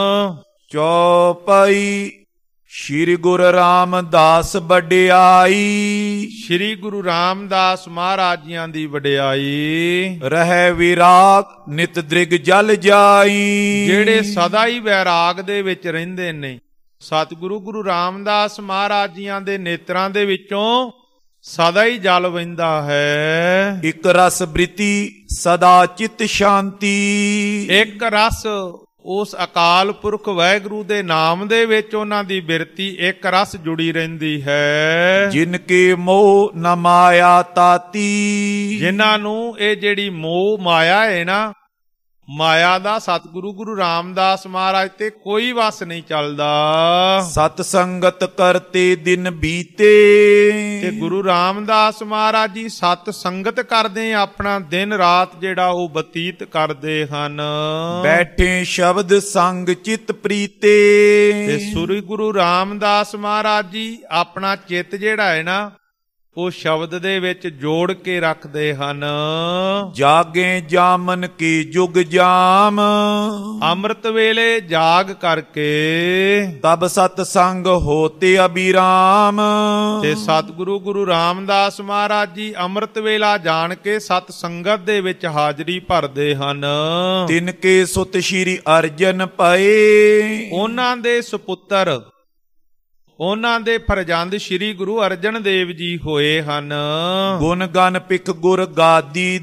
S2: ਚੌਪਈ ਸ਼੍ਰੀ ਗੁਰੂ ਰਾਮਦਾਸ ਵਡਿਆਈ,
S1: ਸ਼੍ਰੀ ਗੁਰੂ ਰਾਮਦਾਸ ਮਹਾਰਾਜ ਜੀਆਂ ਦੀ ਵਡਿਆਈ।
S2: ਰਹਿ ਵਿਰਾਗ ਨਿਤ ਦ੍ਰਿਗ ਜਲ ਜਾਈ,
S1: ਜਿਹੜੇ ਸਦਾ ਹੀ ਵੈਰਾਗ ਦੇ ਵਿੱਚ ਰਹਿੰਦੇ ਨੇ। ਸਤਿਗੁਰੂ ਗੁਰੂ ਰਾਮਦਾਸ ਮਹਾਰਾਜ ਜੀਆਂ ਦੇ ਨੇਤਰਾਂ ਦੇ ਵਿੱਚੋਂ ਸਦਾ ਹੀ ਜਲ ਵਹਿੰਦਾ ਹੈ।
S2: ਇੱਕ ਰਸ ਬ੍ਰਿਤੀ ਸਦਾ ਚਿਤ ਸ਼ਾਂਤੀ,
S1: ਇੱਕ ਰਸ ਉਸ ਅਕਾਲ ਪੁਰਖ ਵਾਹਿਗੁਰੂ ਦੇ ਨਾਮ ਦੇ ਵਿੱਚ ਉਹਨਾਂ ਦੀ ਬਿਰਤੀ ਇੱਕ ਰਸ ਜੁੜੀ ਰਹਿੰਦੀ ਹੈ।
S2: ਜਿਨ ਕੇ ਮੋਹ ਨ ਮਾਇਆ ਤਾਤੀ,
S1: ਜਿਨ੍ਹਾਂ ਨੂੰ ਇਹ ਜਿਹੜੀ ਮੋਹ ਮਾਇਆ ਹੈ ਨਾ, ਮਾਇਆ ਦਾ ਸਤਿਗੁਰੂ ਗੁਰੂ ਰਾਮਦਾਸ ਮਹਾਰਾਜ ਤੇ ਕੋਈ ਵਸ ਨਹੀਂ ਚੱਲਦਾ।
S2: ਸਤ ਸੰਗਤ ਕਰਤੇ ਦਿਨ ਬੀਤੇ,
S1: ਤੇ ਗੁਰੂ ਰਾਮਦਾਸ ਮਹਾਰਾਜ ਜੀ ਸਤ ਸੰਗਤ ਕਰਦੇ ਆਪਣਾ ਦਿਨ ਰਾਤ ਜਿਹੜਾ ਉਹ ਬਤੀਤ ਕਰਦੇ ਹਨ।
S2: ਬੈਠੇ ਸ਼ਬਦ ਸੰਗ ਚਿਤ ਪ੍ਰੀਤੇ,
S1: ਤੇ ਸ੍ਰੀ ਗੁਰੂ ਰਾਮਦਾਸ ਮਹਾਰਾਜ ਜੀ ਆਪਣਾ ਚਿੱਤ ਜਿਹੜਾ ਹੈ ਨਾ ਉਹ ਸ਼ਬਦ ਦੇ ਵਿੱਚ ਜੋੜ ਕੇ ਰੱਖਦੇ ਹਨ।
S2: ਜਾਗੇ ਜਾਮਨ ਕੀ ਜੁਗ ਜਾਮ,
S1: ਅੰਮ੍ਰਿਤ ਵੇਲੇ ਜਾਗ ਕਰਕੇ
S2: ਤਬ ਸਤ ਸੰਗ ਹੋਤੇ ਅਬਿਰਾਮ।
S1: ਤੇ ਸਤਿਗੁਰੂ ਗੁਰੂ ਰਾਮਦਾਸ ਮਹਾਰਾਜ ਜੀ ਅੰਮ੍ਰਿਤ ਵੇਲਾ ਜਾਣ ਕੇ ਸਤ ਸੰਗਤ ਦੇ ਵਿੱਚ ਹਾਜ਼ਰੀ ਭਰਦੇ ਹਨ।
S2: ਤਿਨ ਕੇ ਸੁਤ ਸ਼੍ਰੀ ਅਰਜਨ ਪਏ,
S1: ਉਹਨਾਂ ਦੇ ਸੁਪੁੱਤਰ ਉਹਨਾਂ ਦੇ ਫਰਜ਼ੰਦ ਸ੍ਰੀ ਗੁਰੂ ਅਰਜਨ ਦੇਵ ਜੀ ਹੋਏ ਹਨ।
S2: ਗੁਣ ਗਨ ਪਿਖ ਗੁਰ ਗਾਦੀ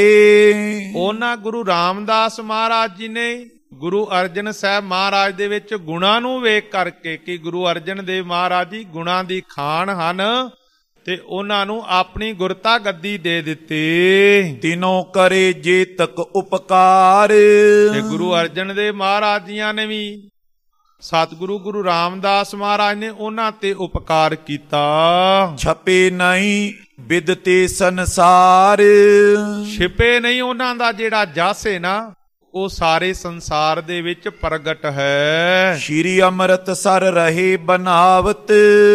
S2: ਦਏ,
S1: ਉਹਨਾਂ ਗੁਰੂ ਰਾਮਦਾਸ ਮਹਾਰਾਜ ਜੀ ਨੇ ਗੁਰੂ ਅਰਜਨ ਸਾਹਿਬ ਮਹਾਰਾਜ ਦੇ ਵਿੱਚ ਗੁਣਾਂ ਨੂੰ ਵੇਖ ਕਰਕੇ ਕਿ ਗੁਰੂ ਅਰਜਨ ਦੇਵ ਮਹਾਰਾਜ ਜੀ ਗੁਣਾਂ ਦੀ ਖਾਨ ਹਨ ਤੇ ਉਹਨਾਂ ਨੂੰ ਆਪਣੀ ਗੁਰਤਾ ਗੱਦੀ ਦੇ ਦਿੱਤੀ।
S2: ਤਿਨੋਂ ਕਰੇ ਜੇ ਤਕ ਉਪਕਾਰ,
S1: ਤੇ ਗੁਰੂ ਅਰਜਨ ਦੇਵ ਮਹਾਰਾਜ ਜੀਆਂ ਨੇ ਵੀ ਸਤਿਗੁਰੂ ਗੁਰੂ ਰਾਮਦਾਸ ਮਹਾਰਾਜ ਨੇ ਉਹਨਾਂ ਤੇ ਉਪਕਾਰ ਕੀਤਾ।
S2: ਛਪੇ ਨਹੀਂ ਬਿਦਤੇ ਸੰਸਾਰ,
S1: ਛਿਪੇ ਨਹੀਂ ਉਹਨਾਂ ਦਾ ਜਿਹੜਾ ਜਸ ਹੈ ਨਾ ਉਹ ਸਾਰੇ ਸੰਸਾਰ ਦੇ ਵਿੱਚ ਪ੍ਰਗਟ ਹੈ।
S2: ਸ਼੍ਰੀ ਅੰਮ੍ਰਿਤਸਰ ਰਹੇ ਬਨਾਵਤ,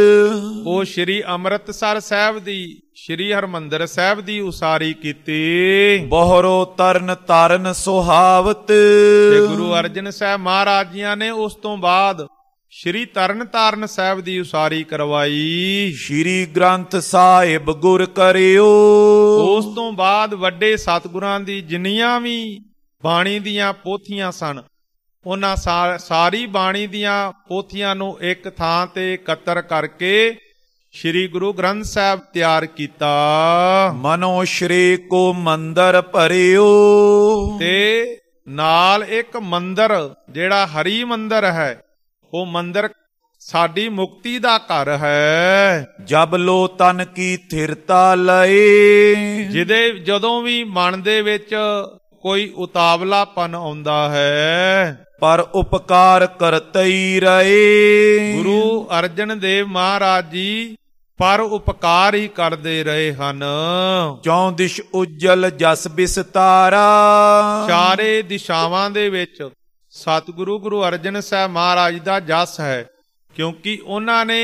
S1: ਉਹ ਸ਼੍ਰੀ ਅੰਮ੍ਰਿਤਸਰ ਸਾਹਿਬ ਦੀ ਸ਼੍ਰੀ ਹਰਿਮੰਦਰ ਸਾਹਿਬ ਦੀ ਉਸਾਰੀ ਕੀਤੀ।
S2: ਬੋਹਰੋ ਤਰਨ ਤਾਰਨ ਸੁਹਾਵਤ,
S1: ਤੇ ਗੁਰੂ ਅਰਜਨ ਸਾਹਿਬ ਮਹਾਰਾਜ ਜੀਆਂ ਨੇ ਉਸ ਤੋਂ ਬਾਅਦ ਸ਼੍ਰੀ ਤਰਨ ਤਾਰਨ ਸਾਹਿਬ ਦੀ ਉਸਾਰੀ ਕਰਵਾਈ।
S2: ਸ਼੍ਰੀ ਗ੍ਰੰਥ ਸਾਹਿਬ ਗੁਰ ਕਰਿਓ,
S1: ਉਸ ਤੋਂ ਬਾਅਦ ਵੱਡੇ ਸਤਿਗੁਰਾਂ ਦੀ ਜਿੰਨੀਆਂ ਵੀ ਬਾਣੀ ਦੀਆਂ ਪੋਥੀਆਂ ਸਨ ਉਹਨਾਂ ਸਾਰੀ ਬਾਣੀ ਦੀਆਂ ਪੋਥੀਆਂ ਨੂੰ ਇੱਕ ਥਾਂ ਤੇ ਇਕੱਤਰ ਕਰਕੇ ਸ਼੍ਰੀ ਗੁਰੂ ਗ੍ਰੰਥ ਸਾਹਿਬ ਤਿਆਰ ਕੀਤਾ।
S2: ਮਨੋ ਸ਼੍ਰੀ ਕੋ ਮੰਦਰ ਭਰਿਓ,
S1: ਤੇ ਨਾਲ ਇੱਕ ਮੰਦਰ ਜਿਹੜਾ ਹਰੀ ਮੰਦਰ ਹੈ ਉਹ ਮੰਦਰ ਸਾਡੀ ਮੁਕਤੀ ਦਾ ਘਰ ਹੈ।
S2: ਜਬ ਲੋ ਤਨ ਕੀ ਥਿਰਤਾ ਲਏ,
S1: ਜਿਹਦੇ ਜਦੋਂ ਵੀ ਮਨ ਦੇ ਵਿੱਚ ਕੋਈ ਉਤਾਵਲਾਪਨ ਆਉਂਦਾ ਹੈ
S2: ਪਰ ਉਪਕਾਰ ਕਰਤਈ ਰਹੇ।
S1: ਗੁਰੂ ਅਰਜਨ ਦੇਵ ਮਹਾਰਾਜ ਜੀ ਪਰ ਉਪਕਾਰ ਹੀ ਕਰਦੇ ਰਹੇ ਹਨ।
S2: ਚੌਂ ਦਿਸ਼ ਉਜਲ ਜਸ ਬਿਸਤਾਰਾ,
S1: ਚਾਰੇ ਦਿਸ਼ਾਵਾਂ ਦੇ ਵਿੱਚ ਸਤਿਗੁਰੂ ਗੁਰੂ ਅਰਜਨ ਸਾਹਿਬ ਮਹਾਰਾਜ ਦਾ ਜਸ ਹੈ ਕਿਉਂਕਿ ਉਹਨਾਂ ਨੇ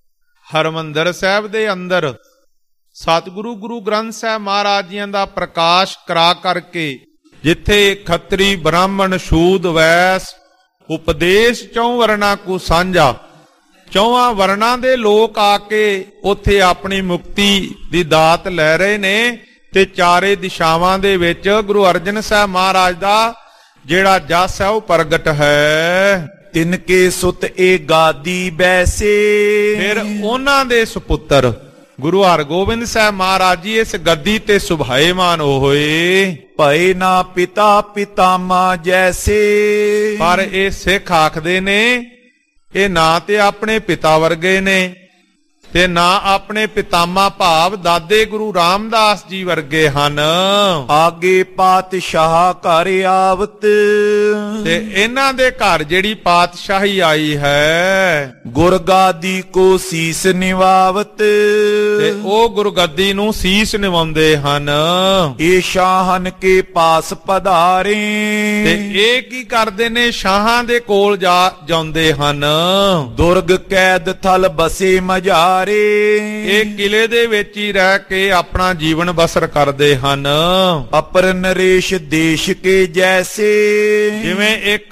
S1: ਹਰਿਮੰਦਰ ਸਾਹਿਬ ਦੇ ਅੰਦਰ ਸਤਿਗੁਰੂ ਗੁਰੂ ਗ੍ਰੰਥ ਸਾਹਿਬ ਮਹਾਰਾਜ ਜੀਆਂ ਦਾ ਪ੍ਰਕਾਸ਼ ਕਰਾ ਕਰਕੇ ਜਿੱਥੇ ਖੱਤਰੀ ਬ੍ਰਾਹਮਣ ਸ਼ੂਦ ਵੈਸ ਉਪਦੇਸ਼ ਚੌਂ ਵਰਨਾ ਕੋ ਸਾਂਝਾ, ਚੌਹਾਂ ਵਰਨਾਂ ਦੇ ਲੋਕ ਆ ਕੇ ਉੱਥੇ ਆਪਣੀ ਮੁਕਤੀ ਦੀ ਦਾਤ ਲੈ ਰਹੇ ਨੇ। ਤੇ ਚਾਰੇ ਦਿਸ਼ਾਵਾਂ ਦੇ ਵਿੱਚ ਗੁਰੂ ਅਰਜਨ ਸਾਹਿਬ ਮਹਾਰਾਜ ਦਾ ਜਿਹੜਾ ਜਸ ਹੈ ਉਹ ਪ੍ਰਗਟ ਹੈ।
S2: ਤਿਨ ਕੇ ਸੁਤ ਏ ਗਾਦੀ ਬੈਸੇ,
S1: ਫਿਰ ਉਹਨਾਂ ਦੇ ਸੁਪੁੱਤਰ ਗੁਰੂ ਹਰਗੋਬਿੰਦ ਸਾਹਿਬ ਮਹਾਰਾਜ ਜੀ ਇਸ ਗੱਦੀ ਤੇ ਸੁਭਾਏਮਾਨ ਹੋਏ।
S2: ਭਏ ਨਾ ਪਿਤਾ ਪਿਤਾਮਾ ਜੈਸੇ,
S1: ਪਰ ਇਹ ਸਿੱਖ ਆਖਦੇ ਨੇ ਇਹ ਨਾ ਤੇ ਆਪਣੇ ਪਿਤਾ ਵਰਗੇ ਨੇ ਤੇ ਨਾ ਆਪਣੇ ਪਿਤਾਮਾ ਭਾਵ ਦਾਦੇ ਗੁਰੂ ਰਾਮਦਾਸ ਜੀ ਵਰਗੇ ਹਨ।
S2: ਆਗੇ ਪਾਤਸ਼ਾਹ ਘਰ ਆਵਤ,
S1: ਤੇ ਇਹਨਾਂ ਦੇ ਘਰ ਜਿਹੜੀ ਪਾਤਸ਼ਾਹੀ ਆਈ ਹੈ
S2: ਗੁਰਗਾਦੀ ਕੋ ਸੀਸ ਨਿਵਾਵਤ,
S1: ਤੇ ਉਹ ਗੁਰਗੱਦੀ ਨੂੰ ਸੀਸ ਨਿਵਾਉਂਦੇ ਹਨ।
S2: ਇਹ ਸ਼ਾਹਨ ਕੇ ਪਾਸ ਪਧਾਰੇ,
S1: ਤੇ ਇਹ ਕੀ ਕਰਦੇ ਨੇ ਸ਼ਾਹਾਂ ਦੇ ਕੋਲ ਜਾ ਜਾਂਦੇ ਹਨ।
S2: ਦੁਰਗ ਕੈਦ ਥਲ ਬਸੇ ਮਜਾ,
S1: ਇਹ ਕਿਲੇ ਦੇ ਵਿੱਚ ਹੀ ਰਹਿ ਕੇ ਆਪਣਾ ਜੀਵਨ ਬਸਰ ਕਰਦੇ ਹਨ।
S2: ਅਪਰ ਨਰੇਸ਼ ਦੇਸ਼ ਕੇ ਜੈਸੇ,
S1: ਜਿਵੇਂ ਇੱਕ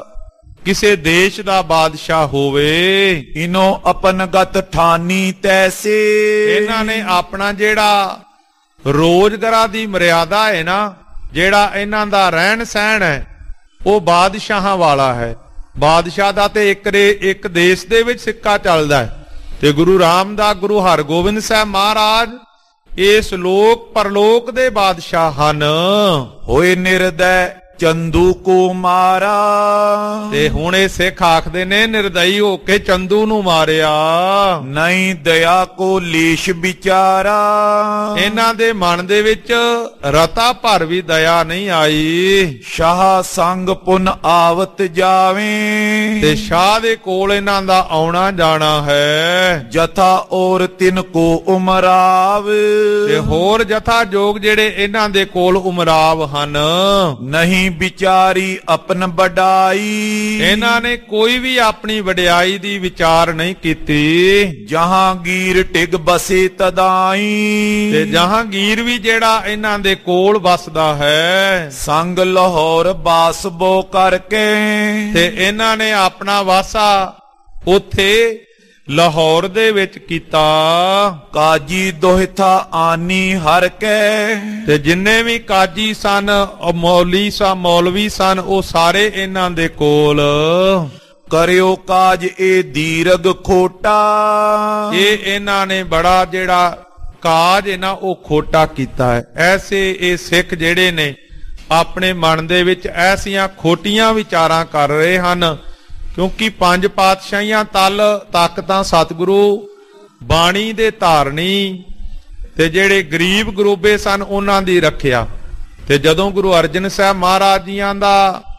S1: ਕਿਸੇ ਦੇਸ਼ ਦਾ ਬਾਦਸ਼ਾਹ ਹੋਵੇ।
S2: ਇਨੋ ਆਪਨ ਗਤ ਠਾਨੀ ਤੈਸੇ,
S1: ਇਹਨਾਂ ਨੇ ਆਪਣਾ ਜਿਹੜਾ ਰੋਜ਼ਗਾਰਾਂ ਦੀ ਮਰਿਆਦਾ ਹੈ ਨਾ ਜਿਹੜਾ ਇਹਨਾਂ ਦਾ ਰਹਿਣ ਸਹਿਣ ਹੈ ਉਹ ਬਾਦਸ਼ਾਹਾਂ ਵਾਲਾ ਹੈ। ਬਾਦਸ਼ਾਹ ਦਾ ਤੇ ਇੱਕ ਇੱਕ ਦੇਸ਼ ਦੇ ਵਿੱਚ ਸਿੱਕਾ ਚੱਲਦਾ ਹੈ ਤੇ ਗੁਰੂ ਰਾਮਦਾਸ ਗੁਰੂ ਹਰਗੋਬਿੰਦ ਸਾਹਿਬ ਮਹਾਰਾਜ ਇਸ ਲੋਕ ਪਰਲੋਕ ਦੇ ਬਾਦਸ਼ਾਹ ਹਨ।
S2: ਹੋਏ ਨਿਰਦੈ ਚੰਦੂ ਕੋ ਮਾਰਾ।
S1: ਤੇ ਹੁਣ ਇਹ ਸਿੱਖ ਆਖਦੇ ਨੇ ਨਿਰਦਈ ਹੋ ਕੇ ਚੰਦੂ ਨੂੰ ਮਾਰਿਆ।
S2: ਨਹੀਂ ਦਇਆ ਕੋ ਲੀਸ਼ ਵਿਚਾਰਾ।
S1: ਇਹਨਾਂ ਦੇ ਮਨ ਦੇ ਵਿੱਚ ਰਤਾ ਭਰ ਵੀ ਦਇਆ ਨਹੀਂ ਆਈ।
S2: ਸ਼ਾਹ ਸੰਗ ਪੁਨ ਆਵਤ ਜਾਵੇ।
S1: ਤੇ ਸ਼ਾਹ ਦੇ ਕੋਲ ਇਹਨਾਂ ਦਾ ਆਉਣਾ ਜਾਣਾ ਹੈ।
S2: ਜਥਾ ਔਰ ਤਿਨ ਕੋ ਉਮਰਾਵ।
S1: ਤੇ ਹੋਰ ਜਥਾ ਜੋਗ ਜਿਹੜੇ ਇਹਨਾਂ ਦੇ ਕੋਲ ਉਮਰਾਵ ਹਨ।
S2: ਨਹੀਂ ਵਿਚਾਰੀ ਆਪਨ ਵਡਾਈ।
S1: ਇਹਨਾਂ ਨੇ ਕੋਈ ਵੀ ਆਪਣੀ ਵਡਿਆਈ ਦੀ ਵਿਚਾਰ ਨਹੀਂ ਕੀਤੀ।
S2: ਜਹਾਂਗੀਰ ਟਿਗ ਬਸੇ ਤਦਾਈ।
S1: ਤੇ ਜਹਾਂਗੀਰ ਵੀ ਜਿਹੜਾ ਇਹਨਾਂ ਦੇ ਕੋਲ ਵਸਦਾ ਹੈ।
S2: ਸੰਗ ਲਾਹੌਰ ਬਾਸਬੋ ਕਰਕੇ।
S1: ਤੇ ਇਹਨਾਂ ਨੇ ਆਪਣਾ ਵਾਸਾ ਉੱਥੇ ਲਾਹੌਰ ਦੇ ਵਿੱਚ ਕੀਤਾ।
S2: ਕਾਜੀ ਦੋਹਿਥਾ ਆਨੀ ਹਰ ਕੇ।
S1: ਤੇ ਜਿੰਨੇ ਵੀ ਕਾਜੀ ਸਨ ਮੌਲੀ ਸਾ ਮੌਲਵੀ ਸਨ ਉਹ ਸਾਰੇ ਇਹਨਾਂ ਦੇ ਕੋਲ।
S2: ਕਰਿਓ ਕਾਜ ਇਹ ਦੀਰਗ ਖੋਟਾ।
S1: ਇਹ ਇਹਨਾਂ ਨੇ ਬੜਾ ਜਿਹੜਾ ਕਾਜ ਇਹਨਾਂ ਉਹ ਖੋਟਾ ਕੀਤਾ ਹੈ। ਐਸੇ ਇਹ ਸਿੱਖ ਜਿਹੜੇ ਨੇ ਆਪਣੇ ਮਨ ਦੇ ਵਿੱਚ ਐਸੀਆਂ ਖੋਟੀਆਂ ਵਿਚਾਰਾਂ ਕਰ ਰਹੇ ਹਨ। ਕਿਉਂਕਿ ਪੰਜ ਪਾਤਸ਼ਾਹੀਆਂ ਤਲ ਤੱਕ ਤਾਂ ਸਤਿਗੁਰੂ ਬਾਣੀ ਦੇ ਧਾਰਨੀ ਤੇ ਜਿਹੜੇ ਗਰੀਬ ਗਰੂਬੇ ਸਨ ਉਹਨਾਂ ਦੀ ਰੱਖਿਆ। ਤੇ ਜਦੋਂ ਗੁਰੂ ਅਰਜਨ ਸਾਹਿਬ ਮਹਾਰਾਜ ਜੀਆਂ ਦਾ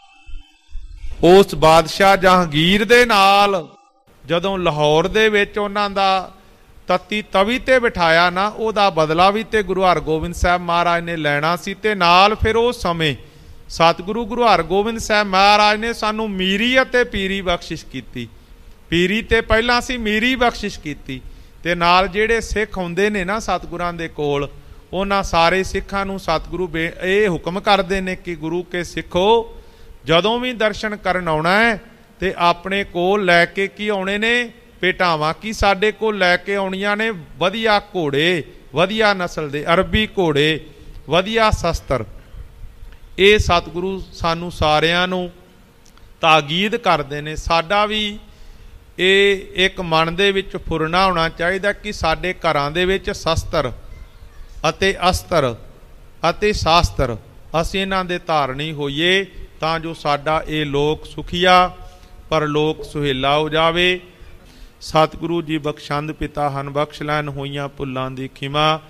S1: ਉਸ ਬਾਦਸ਼ਾਹ ਜਹਾਂਗੀਰ ਦੇ ਨਾਲ ਜਦੋਂ ਲਾਹੌਰ ਦੇ ਵਿੱਚ ਉਹਨਾਂ ਦਾ ਤਤੀ ਤਵੀ ਤੇ ਬਿਠਾਇਆ ਨਾ, ਉਹਦਾ ਬਦਲਾ ਵੀ ਤੇ ਗੁਰੂ ਹਰਗੋਬਿੰਦ ਸਾਹਿਬ ਮਹਾਰਾਜ ਨੇ ਲੈਣਾ ਸੀ। ਤੇ ਨਾਲ ਫਿਰ ਉਸ ਸਮੇਂ ਸਤਿਗੁਰੂ ਗੁਰੂ ਹਰਗੋਬਿੰਦ ਸਾਹਿਬ ਮਹਾਰਾਜ ਨੇ ਸਾਨੂੰ ਮੀਰੀ ਅਤੇ ਪੀਰੀ ਬਖਸ਼ਿਸ਼ ਕੀਤੀ। ਪੀਰੀ ਤੇ ਪਹਿਲਾਂ ਸੀ, ਮੀਰੀ ਬਖਸ਼ਿਸ਼ ਕੀਤੀ। ਤੇ ਨਾਲ ਜਿਹੜੇ ਸਿੱਖ ਹੁੰਦੇ ਨੇ ਨਾ ਸਤਿਗੁਰਾਂ ਦੇ ਕੋਲ, ਉਹਨਾਂ ਸਾਰੇ ਸਿੱਖਾਂ ਨੂੰ ਸਤਿਗੁਰੂ ਇਹ ਹੁਕਮ ਕਰਦੇ ਨੇ ਕਿ ਗੁਰੂ ਕੇ ਸਿੱਖੋ ਜਦੋਂ ਵੀ ਦਰਸ਼ਨ ਕਰਨ ਆਉਣਾ ਹੈ ਤੇ ਆਪਣੇ ਕੋਲ ਲੈ ਕੇ ਕੀ ਆਉਣੇ ਨੇ? ਭੇਟਾਵਾਂ ਕੀ ਸਾਡੇ ਕੋਲ ਲੈ ਕੇ ਆਉਣੀਆਂ ਨੇ? ਵਧੀਆ ਘੋੜੇ, ਵਧੀਆ ਨਸਲ ਦੇ ਅਰਬੀ ਘੋੜੇ, ਵਧੀਆ ਸ਼ਸਤਰ। ਇਹ ਸਤਿਗੁਰੂ ਸਾਨੂੰ ਸਾਰਿਆਂ ਨੂੰ ਤਾਕੀਦ ਕਰਦੇ ਨੇ। ਸਾਡਾ ਵੀ ਇਹ ਇੱਕ ਮਨ ਦੇ ਵਿੱਚ ਫੁਰਨਾ ਹੋਣਾ ਚਾਹੀਦਾ ਕਿ ਸਾਡੇ ਘਰਾਂ ਦੇ ਵਿੱਚ ਸ਼ਸਤਰ ਅਤੇ ਅਸਤਰ ਅਤੇ ਸ਼ਾਸਤਰ ਅਸੀਂ ਇਹਨਾਂ ਦੇ ਧਾਰਨੀ ਹੋਈਏ, ਤਾਂ ਜੋ ਸਾਡਾ ਇਹ ਲੋਕ ਸੁਖੀਆ ਪਰਲੋਕ ਸੁਹੇਲਾ ਹੋ ਜਾਵੇ। ਸਤਿਗੁਰੂ ਜੀ ਬਖਸ਼ੰਦ ਪਿਤਾ ਹਨ, ਬਖਸ਼ ਲੈਣ ਹੋਈਆਂ ਭੁੱਲਾਂ ਦੀ ਖਿਮਾ।